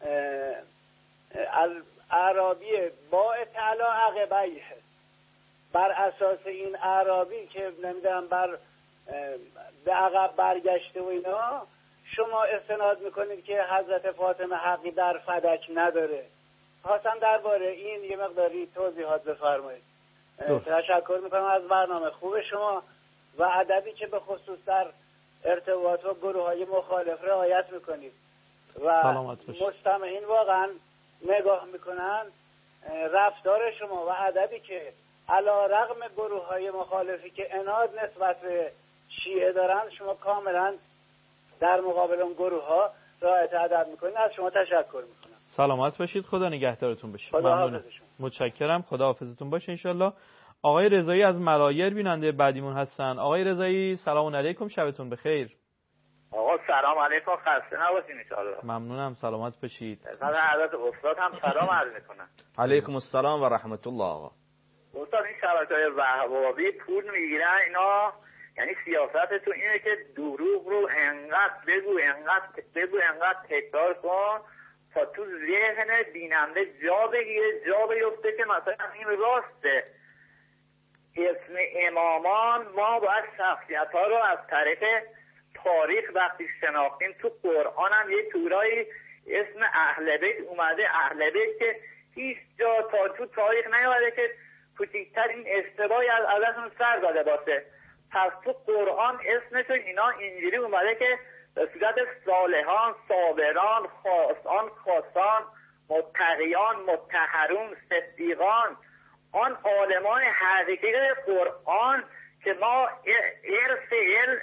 الاعرابی بائت علی عقبیه، بر اساس این اعرابی که نمیدونم بر به عقب برگشته و اینا شما استناد میکنید که حضرت فاطمه حقی در فدک نداره. خواستم درباره این یه مقداری توضیحات بفرمایید. تشکر میکنم از برنامه خوب شما و ادبی که به خصوص در ارتباط با گروه های مخالف رعایت میکنید و مستمعین واقعا نگاه میکنن رفتار شما و ادبی که علی رغم گروه های مخالفی که عناد نسبت به شیعه دارن، شما کاملا در مقابل اون گروه ها رعایت ادب میکنید. از شما تشکر میکنم. سلامت باشید، خدا نگهدارتون باشه. ممنونم، متشکرم، خدا حافظتون باشه انشالله. آقای رضایی از ملایر بیننده بعدیمون هستن. آقای رضایی سلام علیکم، شبتون بخیر. آقا سلام علیکم، خسته نباشید انشالله. ممنونم، سلامت باشید. خدمت حضرت استاد هم سلام عرض میکنم. علیکم السلام و رحمت الله. آقا استاد این شبکه‌های وهابی پول میگیرن اینا، یعنی سیاستتون اینه که دروغ رو انقدر بگو انقدر بگو انقدر تکرار کن تا تو ذهن بیننده جا بگیره، جا بیفته که مثلا این راسته. اسم امامان ما باید شخصیت ها رو از طریق تاریخ وقتی شناختیم، تو قرآن هم یه تورایی اسم اهل بیت اومده، اهل بیت که هیچ جا تا تو تاریخ نیومده که کوچکترین اشتباهی از ازشون سر زده باشه. پس تو قرآن اسمشون اینا اینجوری اومده که به صورت صالحان، صابران، خاصان، خاصان، متقیان، مطهرون، صدیقان، آن عالمان حقیقی قرآن که ما ارث علم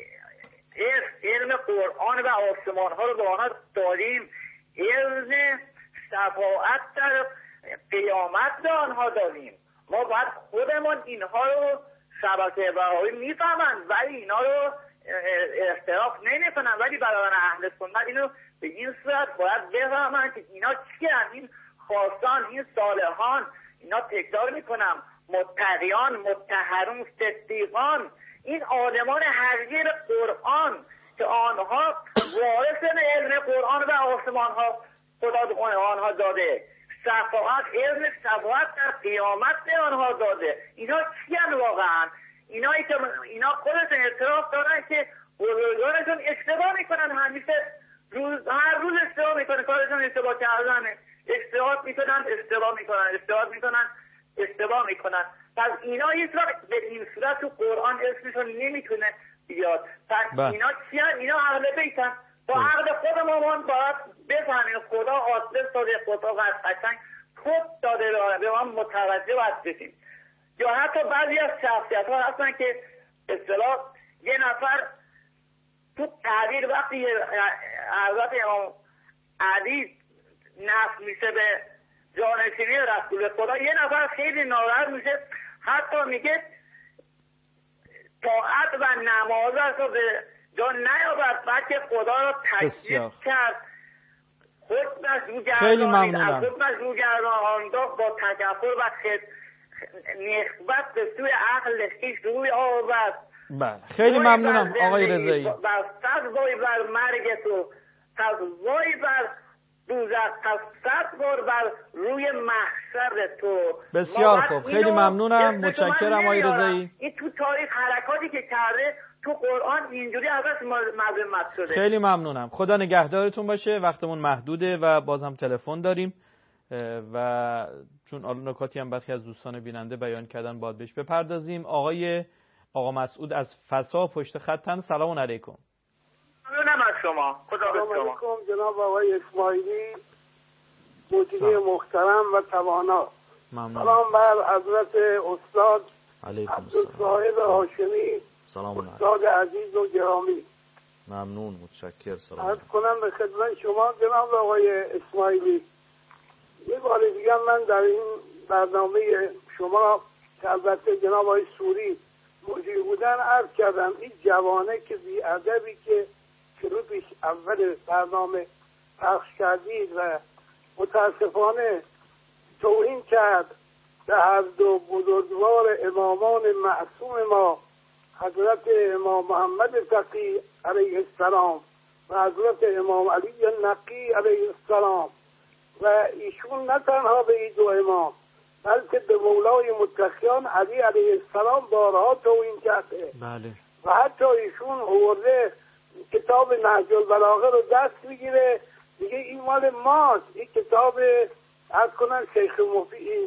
علم قرآن و آسمان ها رو به آنها دادیم، علم شفاعت در قیامت به آنها دادیم. ما باید خودمون اینها رو شبکه وهابی میفهمن ولی اینا رو اختلاف نمی کنن، ولی برادران اهل سنت اینو به این صورت باید بفهمن که اینا چیه. این خاصان، این صالحان، اینا تکرار میکنم، متقیان، مطهرون، صدیقان، این عالمان حقیقی قرآن که آنها وارث علم قرآن و آسمان ها خدا به آنها داده، شفاعت، علم شفاعت در قیامت به آنها داده. اینا چیان واقعا؟ اینایی که اینا خودشون اعتراف دارن که بزرگانشون اشتباه میکنن، همیشه روز هر روز اشتباه میکنن، کارشون اشتباه کردنه، اشتباه میکنن اشتباه میکنن اشتباه میکنن اشتباه میکنن. پس اینا هیچ وقت به این صورت تو قرآن اسمشون نمیتونه بیاد. پس با. اینا چیان؟ اینا اهل بیتن. با عقل خودمون باید بفهمیم خدا آسله ساده، خدا قشنگ خود داده به ما متوجه باید بشیم. یا حتی بعضی از شخصیت ها هستن که اصطلاح یه نفر تو تعبیر وقتی حضرت امام علی نفس میشه به جانشینی رسول خدا، یه نفر خیلی ناراحت میشه، حتی میگه طاعت و نماز رو به جان نیاورد، بلکه خدا رو تکذیب کرد. خود خیلی ممنونم. خود مجبور گردان با تکبر و نخبت به سوی عقل خیش روی آورد. بله خیلی ممنونم آقای رضایی. بر صد وای بر مرگ تو، صد وای بر دوزخ، صد بار بر روی محشر تو. بسیار خوب، خیلی ممنونم، متشکرم آقای رضایی. این تو تاریخ حرکاتی که کرده تو قرآن اینجوری ازش مذمت شده. خیلی ممنونم، خدا نگهدارتون باشه. وقتمون محدوده و بازم تلفن داریم و چون نکاتی هم برخی از دوستان بیننده بیان کردن باید بهش بپردازیم. آقای آقا مسعود از فسا پشت خطن. سلام علیکم. ممنونم از شما. خدا به شما. سلام علیکم جناب آقای اسماعیلی. مجری محترم و توانا. سلام بر حضرت استاد عبدالصاحب هاشمی، استاد عزیز و گرامی. ممنون، متشکر. سلام عرض کنم به خدمت شما جناب آقای اسماعیلی، یه بار دیگه من در این برنامه شما که البته جناب آقای سوری مجری بودن عرض کردم، این جوانه که بی ادبی که شروعش اول برنامه پخش کردید و متاسفانه توهین کرد به هر دو بزرگوار امامان معصوم ما، حضرت امام محمد تقی علیه السلام و حضرت امام علی نقی علیه السلام، و ایشون نه تنها به این دو امام بلکه به مولای متقیان علی علیه السلام بارها توهین کرده. بله. و حتی ایشون آورده کتاب نهج البلاغه رو دست میگیره، میگه این مال ماست، این کتاب از کنن شیخ مفید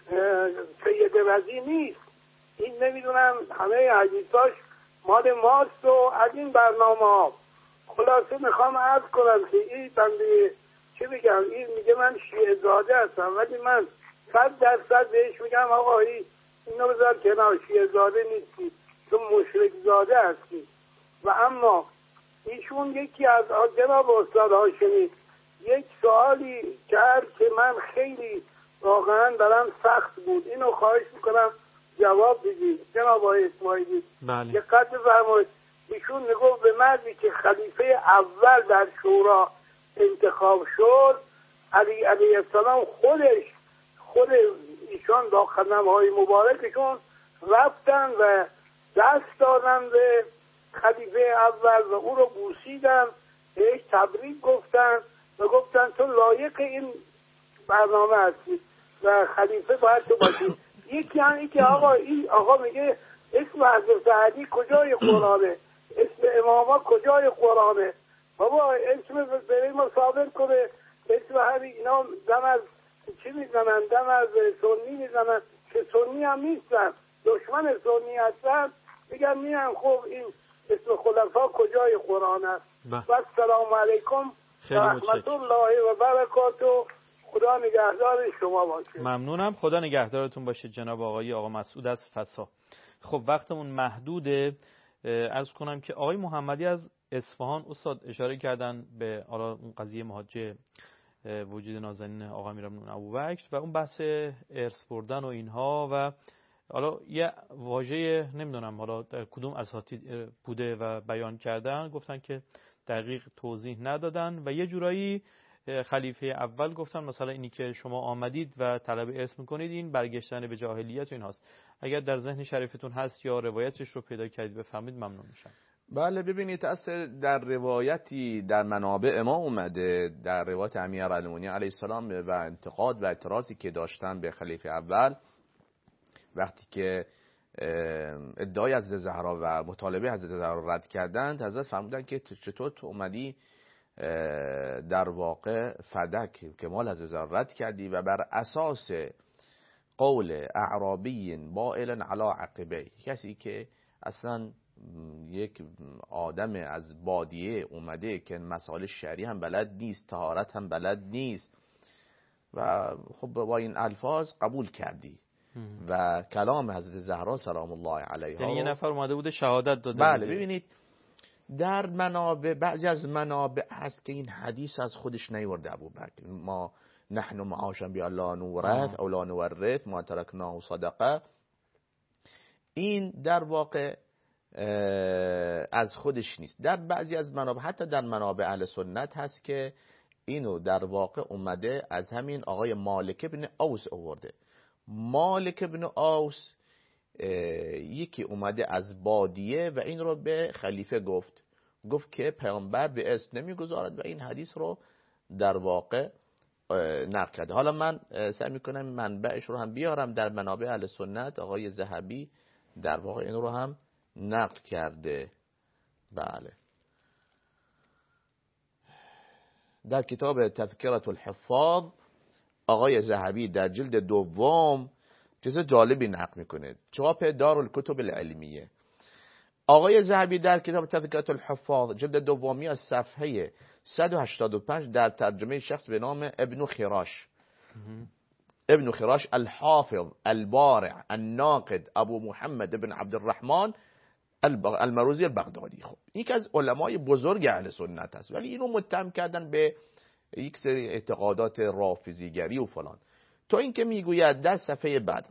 سید رضی نیست، این نمیدونم همه حدیثاش مال ماست. و از این برنامه ها خلاصه میخوام عرض کنم که این بنده چه میگم، این میگه من شیعه زاده هستم، ولی من صد درصد بهش میگم آقا اینو بذار کنار، شیعه زاده نیستی، تو مشرک زاده هستی. و اما ایشون یکی از جناب استاد هاشمی یک سوالی کرد که من خیلی واقعا برام سخت بود، اینو خواهش میکنم جواب بدید جناب آقای اسماعیلی. بله. دقت بفرمایید، ایشون میگفت به مردی که خلیفه اول در شورا انتخاب شد، علی علیه السلام خودش خود ایشان با قدم‌های مبارکشون رفتن و دست دادن به خلیفه اول و او رو بوسیدن، بهش تبریک گفتن و گفتن تو لایق این برنامه هستی و خلیفه باید تو باشی. یکی هم این که آقا این آقا میگه اسم حضرت علی کجای قرآنه، اسم اماما کجای قرآنه؟ بابا اسم برای ما ثابت کنه، اسم همین اینا دم از چی میزنن، دم از سنی میزنن که سنی هم نیستن، دشمن سنی هستن، میگن میان خب این اسم خلفا کجای قرآن است. و السلام علیکم و رحمت الله و برکاته. خدا نگهدار شما باشه. ممنونم، خدا نگهدارتون باشه جناب آقای آقا مسعود از فسا. خب وقتمون محدوده، عرض کنم که آقای محمدی از اصفهان استاد اشاره کردن به حالا اون قضیه مهاجه وجود نازنین آقا امیرالمومنین ابوبکر و اون بحث ارث بردن و اینها، و حالا یه واژه نمیدونم حالا در کدوم اساتید بوده و بیان کردن، گفتن که دقیق توضیح ندادن و یه جورایی خلیفه اول گفتن مثلا اینی که شما آمدید و طلب ارث میکنید این برگشتن به جاهلیت و این هاست. اگر در ذهن شریفتون هست یا روایتش رو پیدا کردید بفهمید ممنون میشم. بله ببینید، اصل در روایتی در منابع ما اومده، در روایت امیرالمومنین علیه السلام و انتقاد و اعتراضی که داشتن به خلیفه اول وقتی که ادعای حضرت زهرا و مطالبه حضرت زهرا رد کردند، حضرت فرمودن که چطور تو اومدی در واقع فدک که مال حضرت زهرا رد کردی و بر اساس قول اعرابی بائل علی عقبه، کسی که اصلا یک آدم از بادیه اومده که مسائل شرعی هم بلد نیست، طهارت هم بلد نیست و خب با این الفاظ قبول کردی و کلام حضرت زهرا سلام الله علیها، یعنی یه نفر اومده بوده شهادت داده. بله ببینید در منابع بعضی از منابع هست که این حدیث از خودش نیورده ابوبکر، ما نحن معاشا بی الله نورث او لا نورث ما ترکناه صدقه، این در واقع از خودش نیست. در بعضی از منابع حتی در منابع اهل سنت هست که اینو در واقع اومده از همین آقای مالک بن اوس آورده. مالک بن اوس یکی اومده از بادیه و این رو به خلیفه گفت گفت که پیامبر به ارث نمیگذارد و این حدیث رو در واقع نقل کرده. حالا من سعی میکنم منبعش رو هم بیارم در منابع اهل سنت، آقای ذهبی در واقع این رو هم نقل کرده. بله در کتاب تذکرة الحفاظ آقای ذهبی در جلد دوم چیز جالبی نقل میکنه، چاپ دارالکتب العلمیه. آقای ذهبی در کتاب تذکرة الحفاظ جلد دومی از صفحه صد و هشتاد و پنج در ترجمه شخص به نام ابن خراش ابن خراش الحافظ البارع الناقد ابو محمد ابن عبد الرحمن المروزی البغدادی. خب یکی از علمای بزرگ اهل سنت است، ولی اینو متهم کردن به یک سری اعتقادات رافضیگری و فلان. تو این که میگوید در صفحه بعد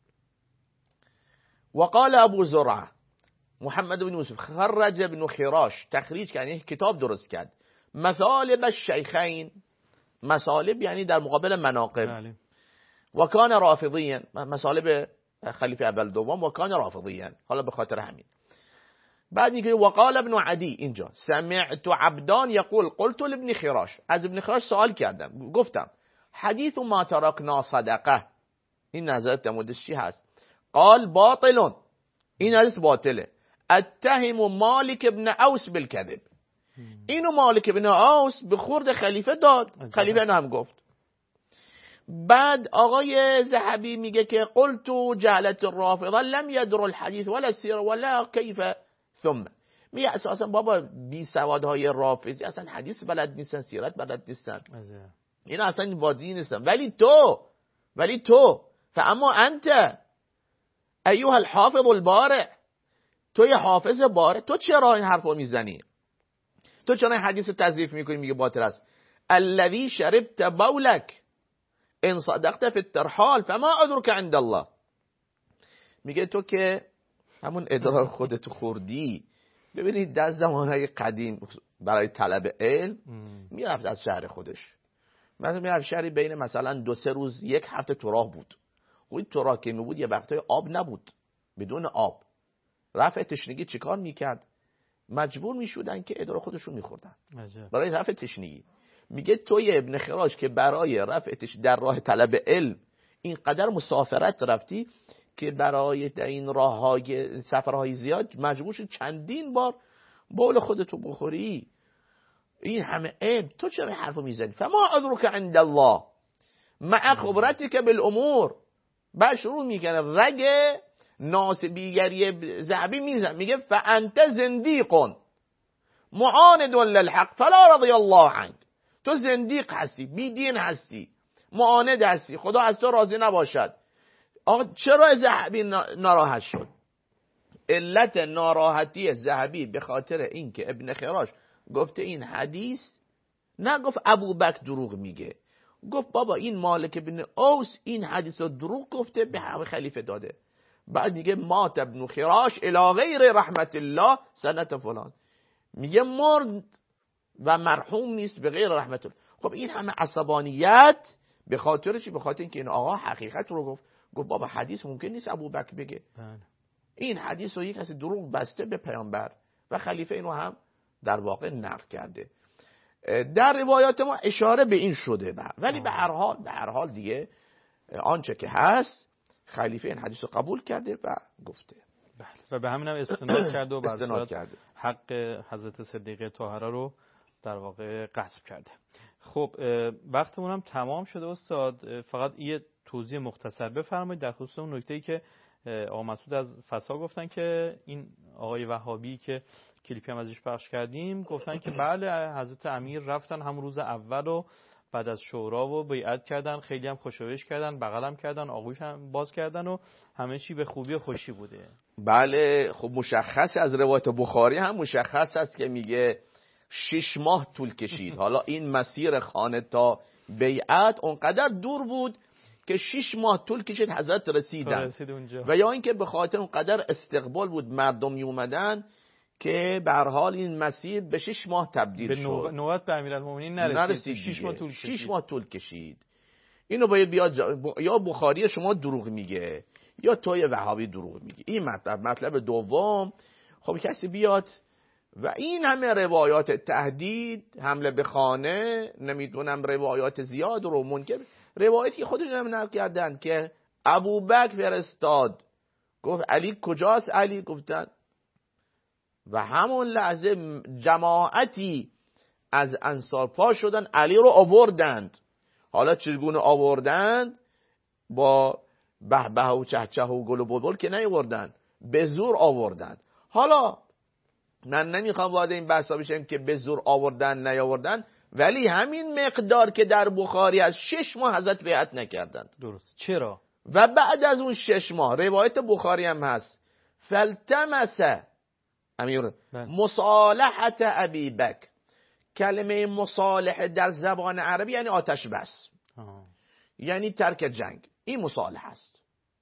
وقال ابو زرعه محمد بن یوسف خرج ابن خراش، تخریج کرد یعنی کتاب درست کرد، مثالب الشیخین، مثالب یعنی در مقابل مناقب، و کان رافضیا، مثالب خلیفه اول دوم، و کان رافضیا، حالا به خاطر همین. بعد میگه وقال ابن عدی، اینجا سمعت عبدان یقول قلت لابن خراش، از ابن خراش سوال کردم گفتم حدیث ما ترکنا صدقه، این نظرت در موردش چی هست؟ قال باطل، این حدیث باطله. اتهم مالک ابن اوس بالکذب، اینو مالک ابن اوس به خورد خلیفه داد، خلیفه اینو هم گفت. بعد آقای ذهبی میگه که قلت جهلت الرافضه لم يدر الحديث ولا السيره ولا كيف ثم، میگه اساسا بابا بی سوادهای رافضی اصلا حدیث بلد نیستن، سیرت بلد نیستن، اینا اصلا وادی نیستن. ولی تو ولی تو فاما انت ایها الحافظ البارع، تو یه حافظ بارع، تو چرا این حرفو میزنی؟ تو چرا این حدیث رو تضعیف میکنی میگه باطل است؟ الذي شربت بولك ان صدقت في الترحال فما ادرك عند الله، میگه تو که همون ادرار خودتو خوردی. ببینید در زمانهای قدیم برای طلب علم میرفت از شهر خودش، مثلا میرفت شهری بین مثلا دو سه روز یک هفته تو راه بود، و این تو راه که می بود یه وقتای آب نبود، بدون آب رفع تشنگی چیکار میکرد؟ مجبور میشدن که ادرار خودشون میخوردن برای رفع تشنگی. میگه توی ابن خراش که برای رفع تشنگی در راه طلب علم اینقدر مسافرت رفتی که برای این راههای سفرهای زیاد مجبور شد چندین بار بول خودتو بخوری، این همه علم، تو چرا حرفو میزنی؟ فما ادرک عند الله مع خبرتک بالامور. بعد شروع میکنه رگ ناسبیگری ذهبی میزن، میگه فانت زندیق معاند للحق فلا رضی الله عنك، تو زندیق هستی، بی دین هستی، معاند هستی، خدا از تو راضی نباشد. آقا چرا ذهبی ناراحت شد؟ علت ناراحتی ذهبی به خاطر اینکه ابن خراش گفته این حدیث، نه گفت ابوبکر دروغ میگه، گفت بابا این مالک ابن اوس این حدیث رو دروغ گفته به همه خلیفه داده. بعد میگه مات ابن خراش الی غیر رحمت الله سنت فلان، میگه مرد و مرحوم نیست به غیر رحمت الله. خب این همه عصبانیت به خاطر چی؟ به خاطر اینکه این آقا حقیقت رو گفت. گفت بابا حدیث ممکن نیست ابوبکر بگه، این حدیث رو یک کسی دروغ بسته به پیامبر و خلیفه اینو هم در واقع نقل کرده. در روایات ما اشاره به این شده، ولی به هر حال به هر حال دیگه آنچه که هست خلیفه این حدیث رو قبول کرده و گفته. بله. و به همین هم استناد کرده و استناد کرده حق حضرت صدیقه طاهره رو در واقع غصب کرده. خب وقتمون هم تمام شده استاد، فقط یه توضیح مختصر بفرمایید در خصوص اون نکته‌ای که آقا مسعود از فسا گفتن که این آقای وهابی که کلیپی هم ازش پخش کردیم گفتن که بله حضرت امیر رفتن هم روز اول و بعد از شورا و بیعت کردن، خیلی هم خوشوش کردن، بغلم کردن، آغوش هم باز کردن و همه چی به خوبی و خوشی بوده. بله خب مشخص از روایت بخاری هم مشخص است که میگه شش ماه طول کشید. حالا این مسیر خانه تا بیعت اونقدر دور بود که شش ماه طول کشید حضرت رسیدن، و یا اینکه به خاطر اونقدر استقبال بود مردم می اومدن که به هر حال این مسیر به شش ماه تبدیل به شد. به نوبت به امیرالمومنین نرسید، شش ماه طول کشید. شش ماه طول کشید. اینو باید بیاد یا بخاری شما دروغ میگه یا توی وهابی دروغ میگه. این مطلب مطلب دوم، خب کسی بیاد و این همه روایات تهدید، حمله به خانه، نمیدونم روایات زیاد رو منکر، روایتی خودشون هم نقل کردن که ابوبکر فرستاد گفت علی کجاست؟ علی گفتن و همون لحظه جماعتی از انصار پا شدن علی رو آوردند. حالا چگونه آوردند؟ با به به و چهچه و گل و بلبل که نیاوردند، به زور آوردند. حالا من نمیخوام وارد این بحثا بشم که به زور آوردن نیاوردن، ولی همین مقدار که در بخاری از شش ماه حضرت بیعت نکردند. درست. چرا؟ و بعد از اون شش ماه روایت بخاری هم هست فالتمس امیر مصالحت ابی بکر. کلمه مصالحه در زبان عربی یعنی آتش بس، آه. یعنی ترک جنگ. این مصالحه است.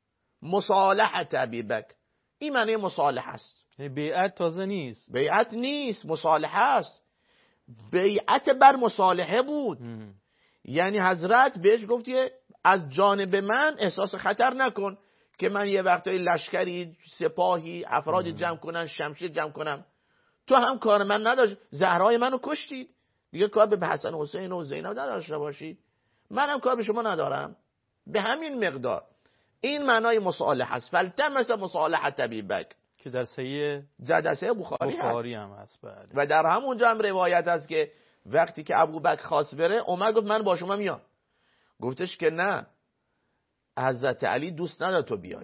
مصالحت ابی بکر این معنی مصالحه است. بیعت تازه نیست، بیعت نیست، مصالحه است. بیعت بر مصالحه بود. ام. یعنی حضرت بهش گفتی از جانب من احساس خطر نکن که من یه وقتایی لشکری سپاهی افرادی جمع کنن، شمشیر جمع کنم. تو هم کار من نداشت، زهرای منو کشتید، دیگه کار به حسن حسین و زینب نداشته باشید، منم کار به شما ندارم. به همین مقدار این معنای مصالحه است. فالتمس مصالحت ابی بکر که در صحیح جدسه بخاری, بخاری هست. هم هست. بله. و در همونجا هم روایت هست که وقتی که ابوبکر خواست بره، عمر گفت من با شما میام. گفتش که نه، حضرت علی دوست نداره تو بیای،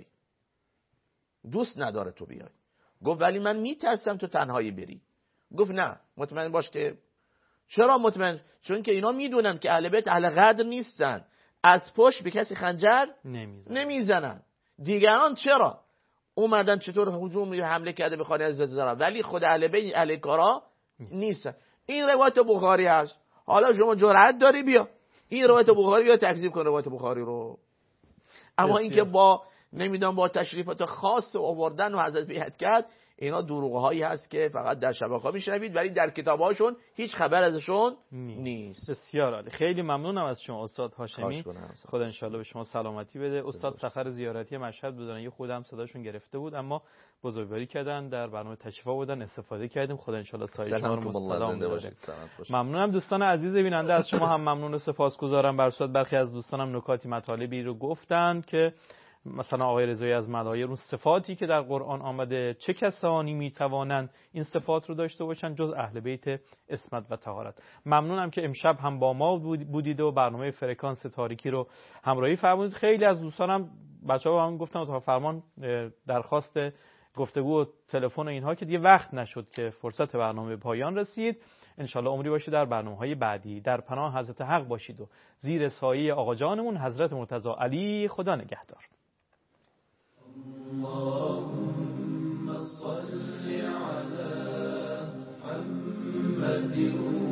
دوست نداره تو بیای. گفت ولی من میترسم تو تنهایی بری. گفت نه، مطمئن باش که. چرا مطمئن؟ چون که اینا میدونن که اهل بیت اهل غدر نیستن، از پشت به کسی خنجر نمیزنن, نمیزنن. دیگران چرا اومدن چطور هجوم یا حمله کرده به خانه حضرت زهرا، ولی خود اهل بیت اهل کارا نیستن. این روایت بخاری هست. حالا شما جرأت داری بیا این روایت بخاری بیا تکذیب کن روایت بخاری رو. اما اینکه با نمیدونم با تشریفات خاص آوردن و حضرت بیعت کرد، اینا دروغ‌هایی هست که فقط در شبکه‌ها میشنوید ولی در کتاب‌هاشون هیچ خبر ازشون نیست. بسیار عالی. خیلی ممنونم از شما استاد هاشمی. خدا ان شاءالله به شما سلامتی بده. استاد سفر زیارتی مشهد بودن، یه خودم صداشون گرفته بود اما بزرگواری کردن، در برنامه تشریف آوردن، استفاده کردیم. خدا ان شاءالله سایه شما رو مستدام بده. ممنونم دوستان عزیز بیننده، از شما هم ممنون و سپاسگزارم. بر صورت برخی از دوستانم نکاتی مطالبی رو گفتن که مثلا آقای رضایی از ملایر اون صفاتی که در قرآن آمده چه کسانی میتوانند این صفات رو داشته باشن جز اهل بیت عصمت و طهارت. ممنونم که امشب هم با ما بودید و برنامه فرکانس تاریکی رو همراهی فرمودید. خیلی از دوستانم بچه‌ها هم گفتم اتاق فرمان درخواست گفتگو و تلفن و اینها که دیگه وقت نشد که فرصت برنامه به پایان رسید. انشالله عمری باشه در برنامه‌های بعدی. در پناه حضرت حق باشید و زیر سایه آقا جانمون حضرت مرتضی علی. خدا نگهدار. اللهم صل على محمد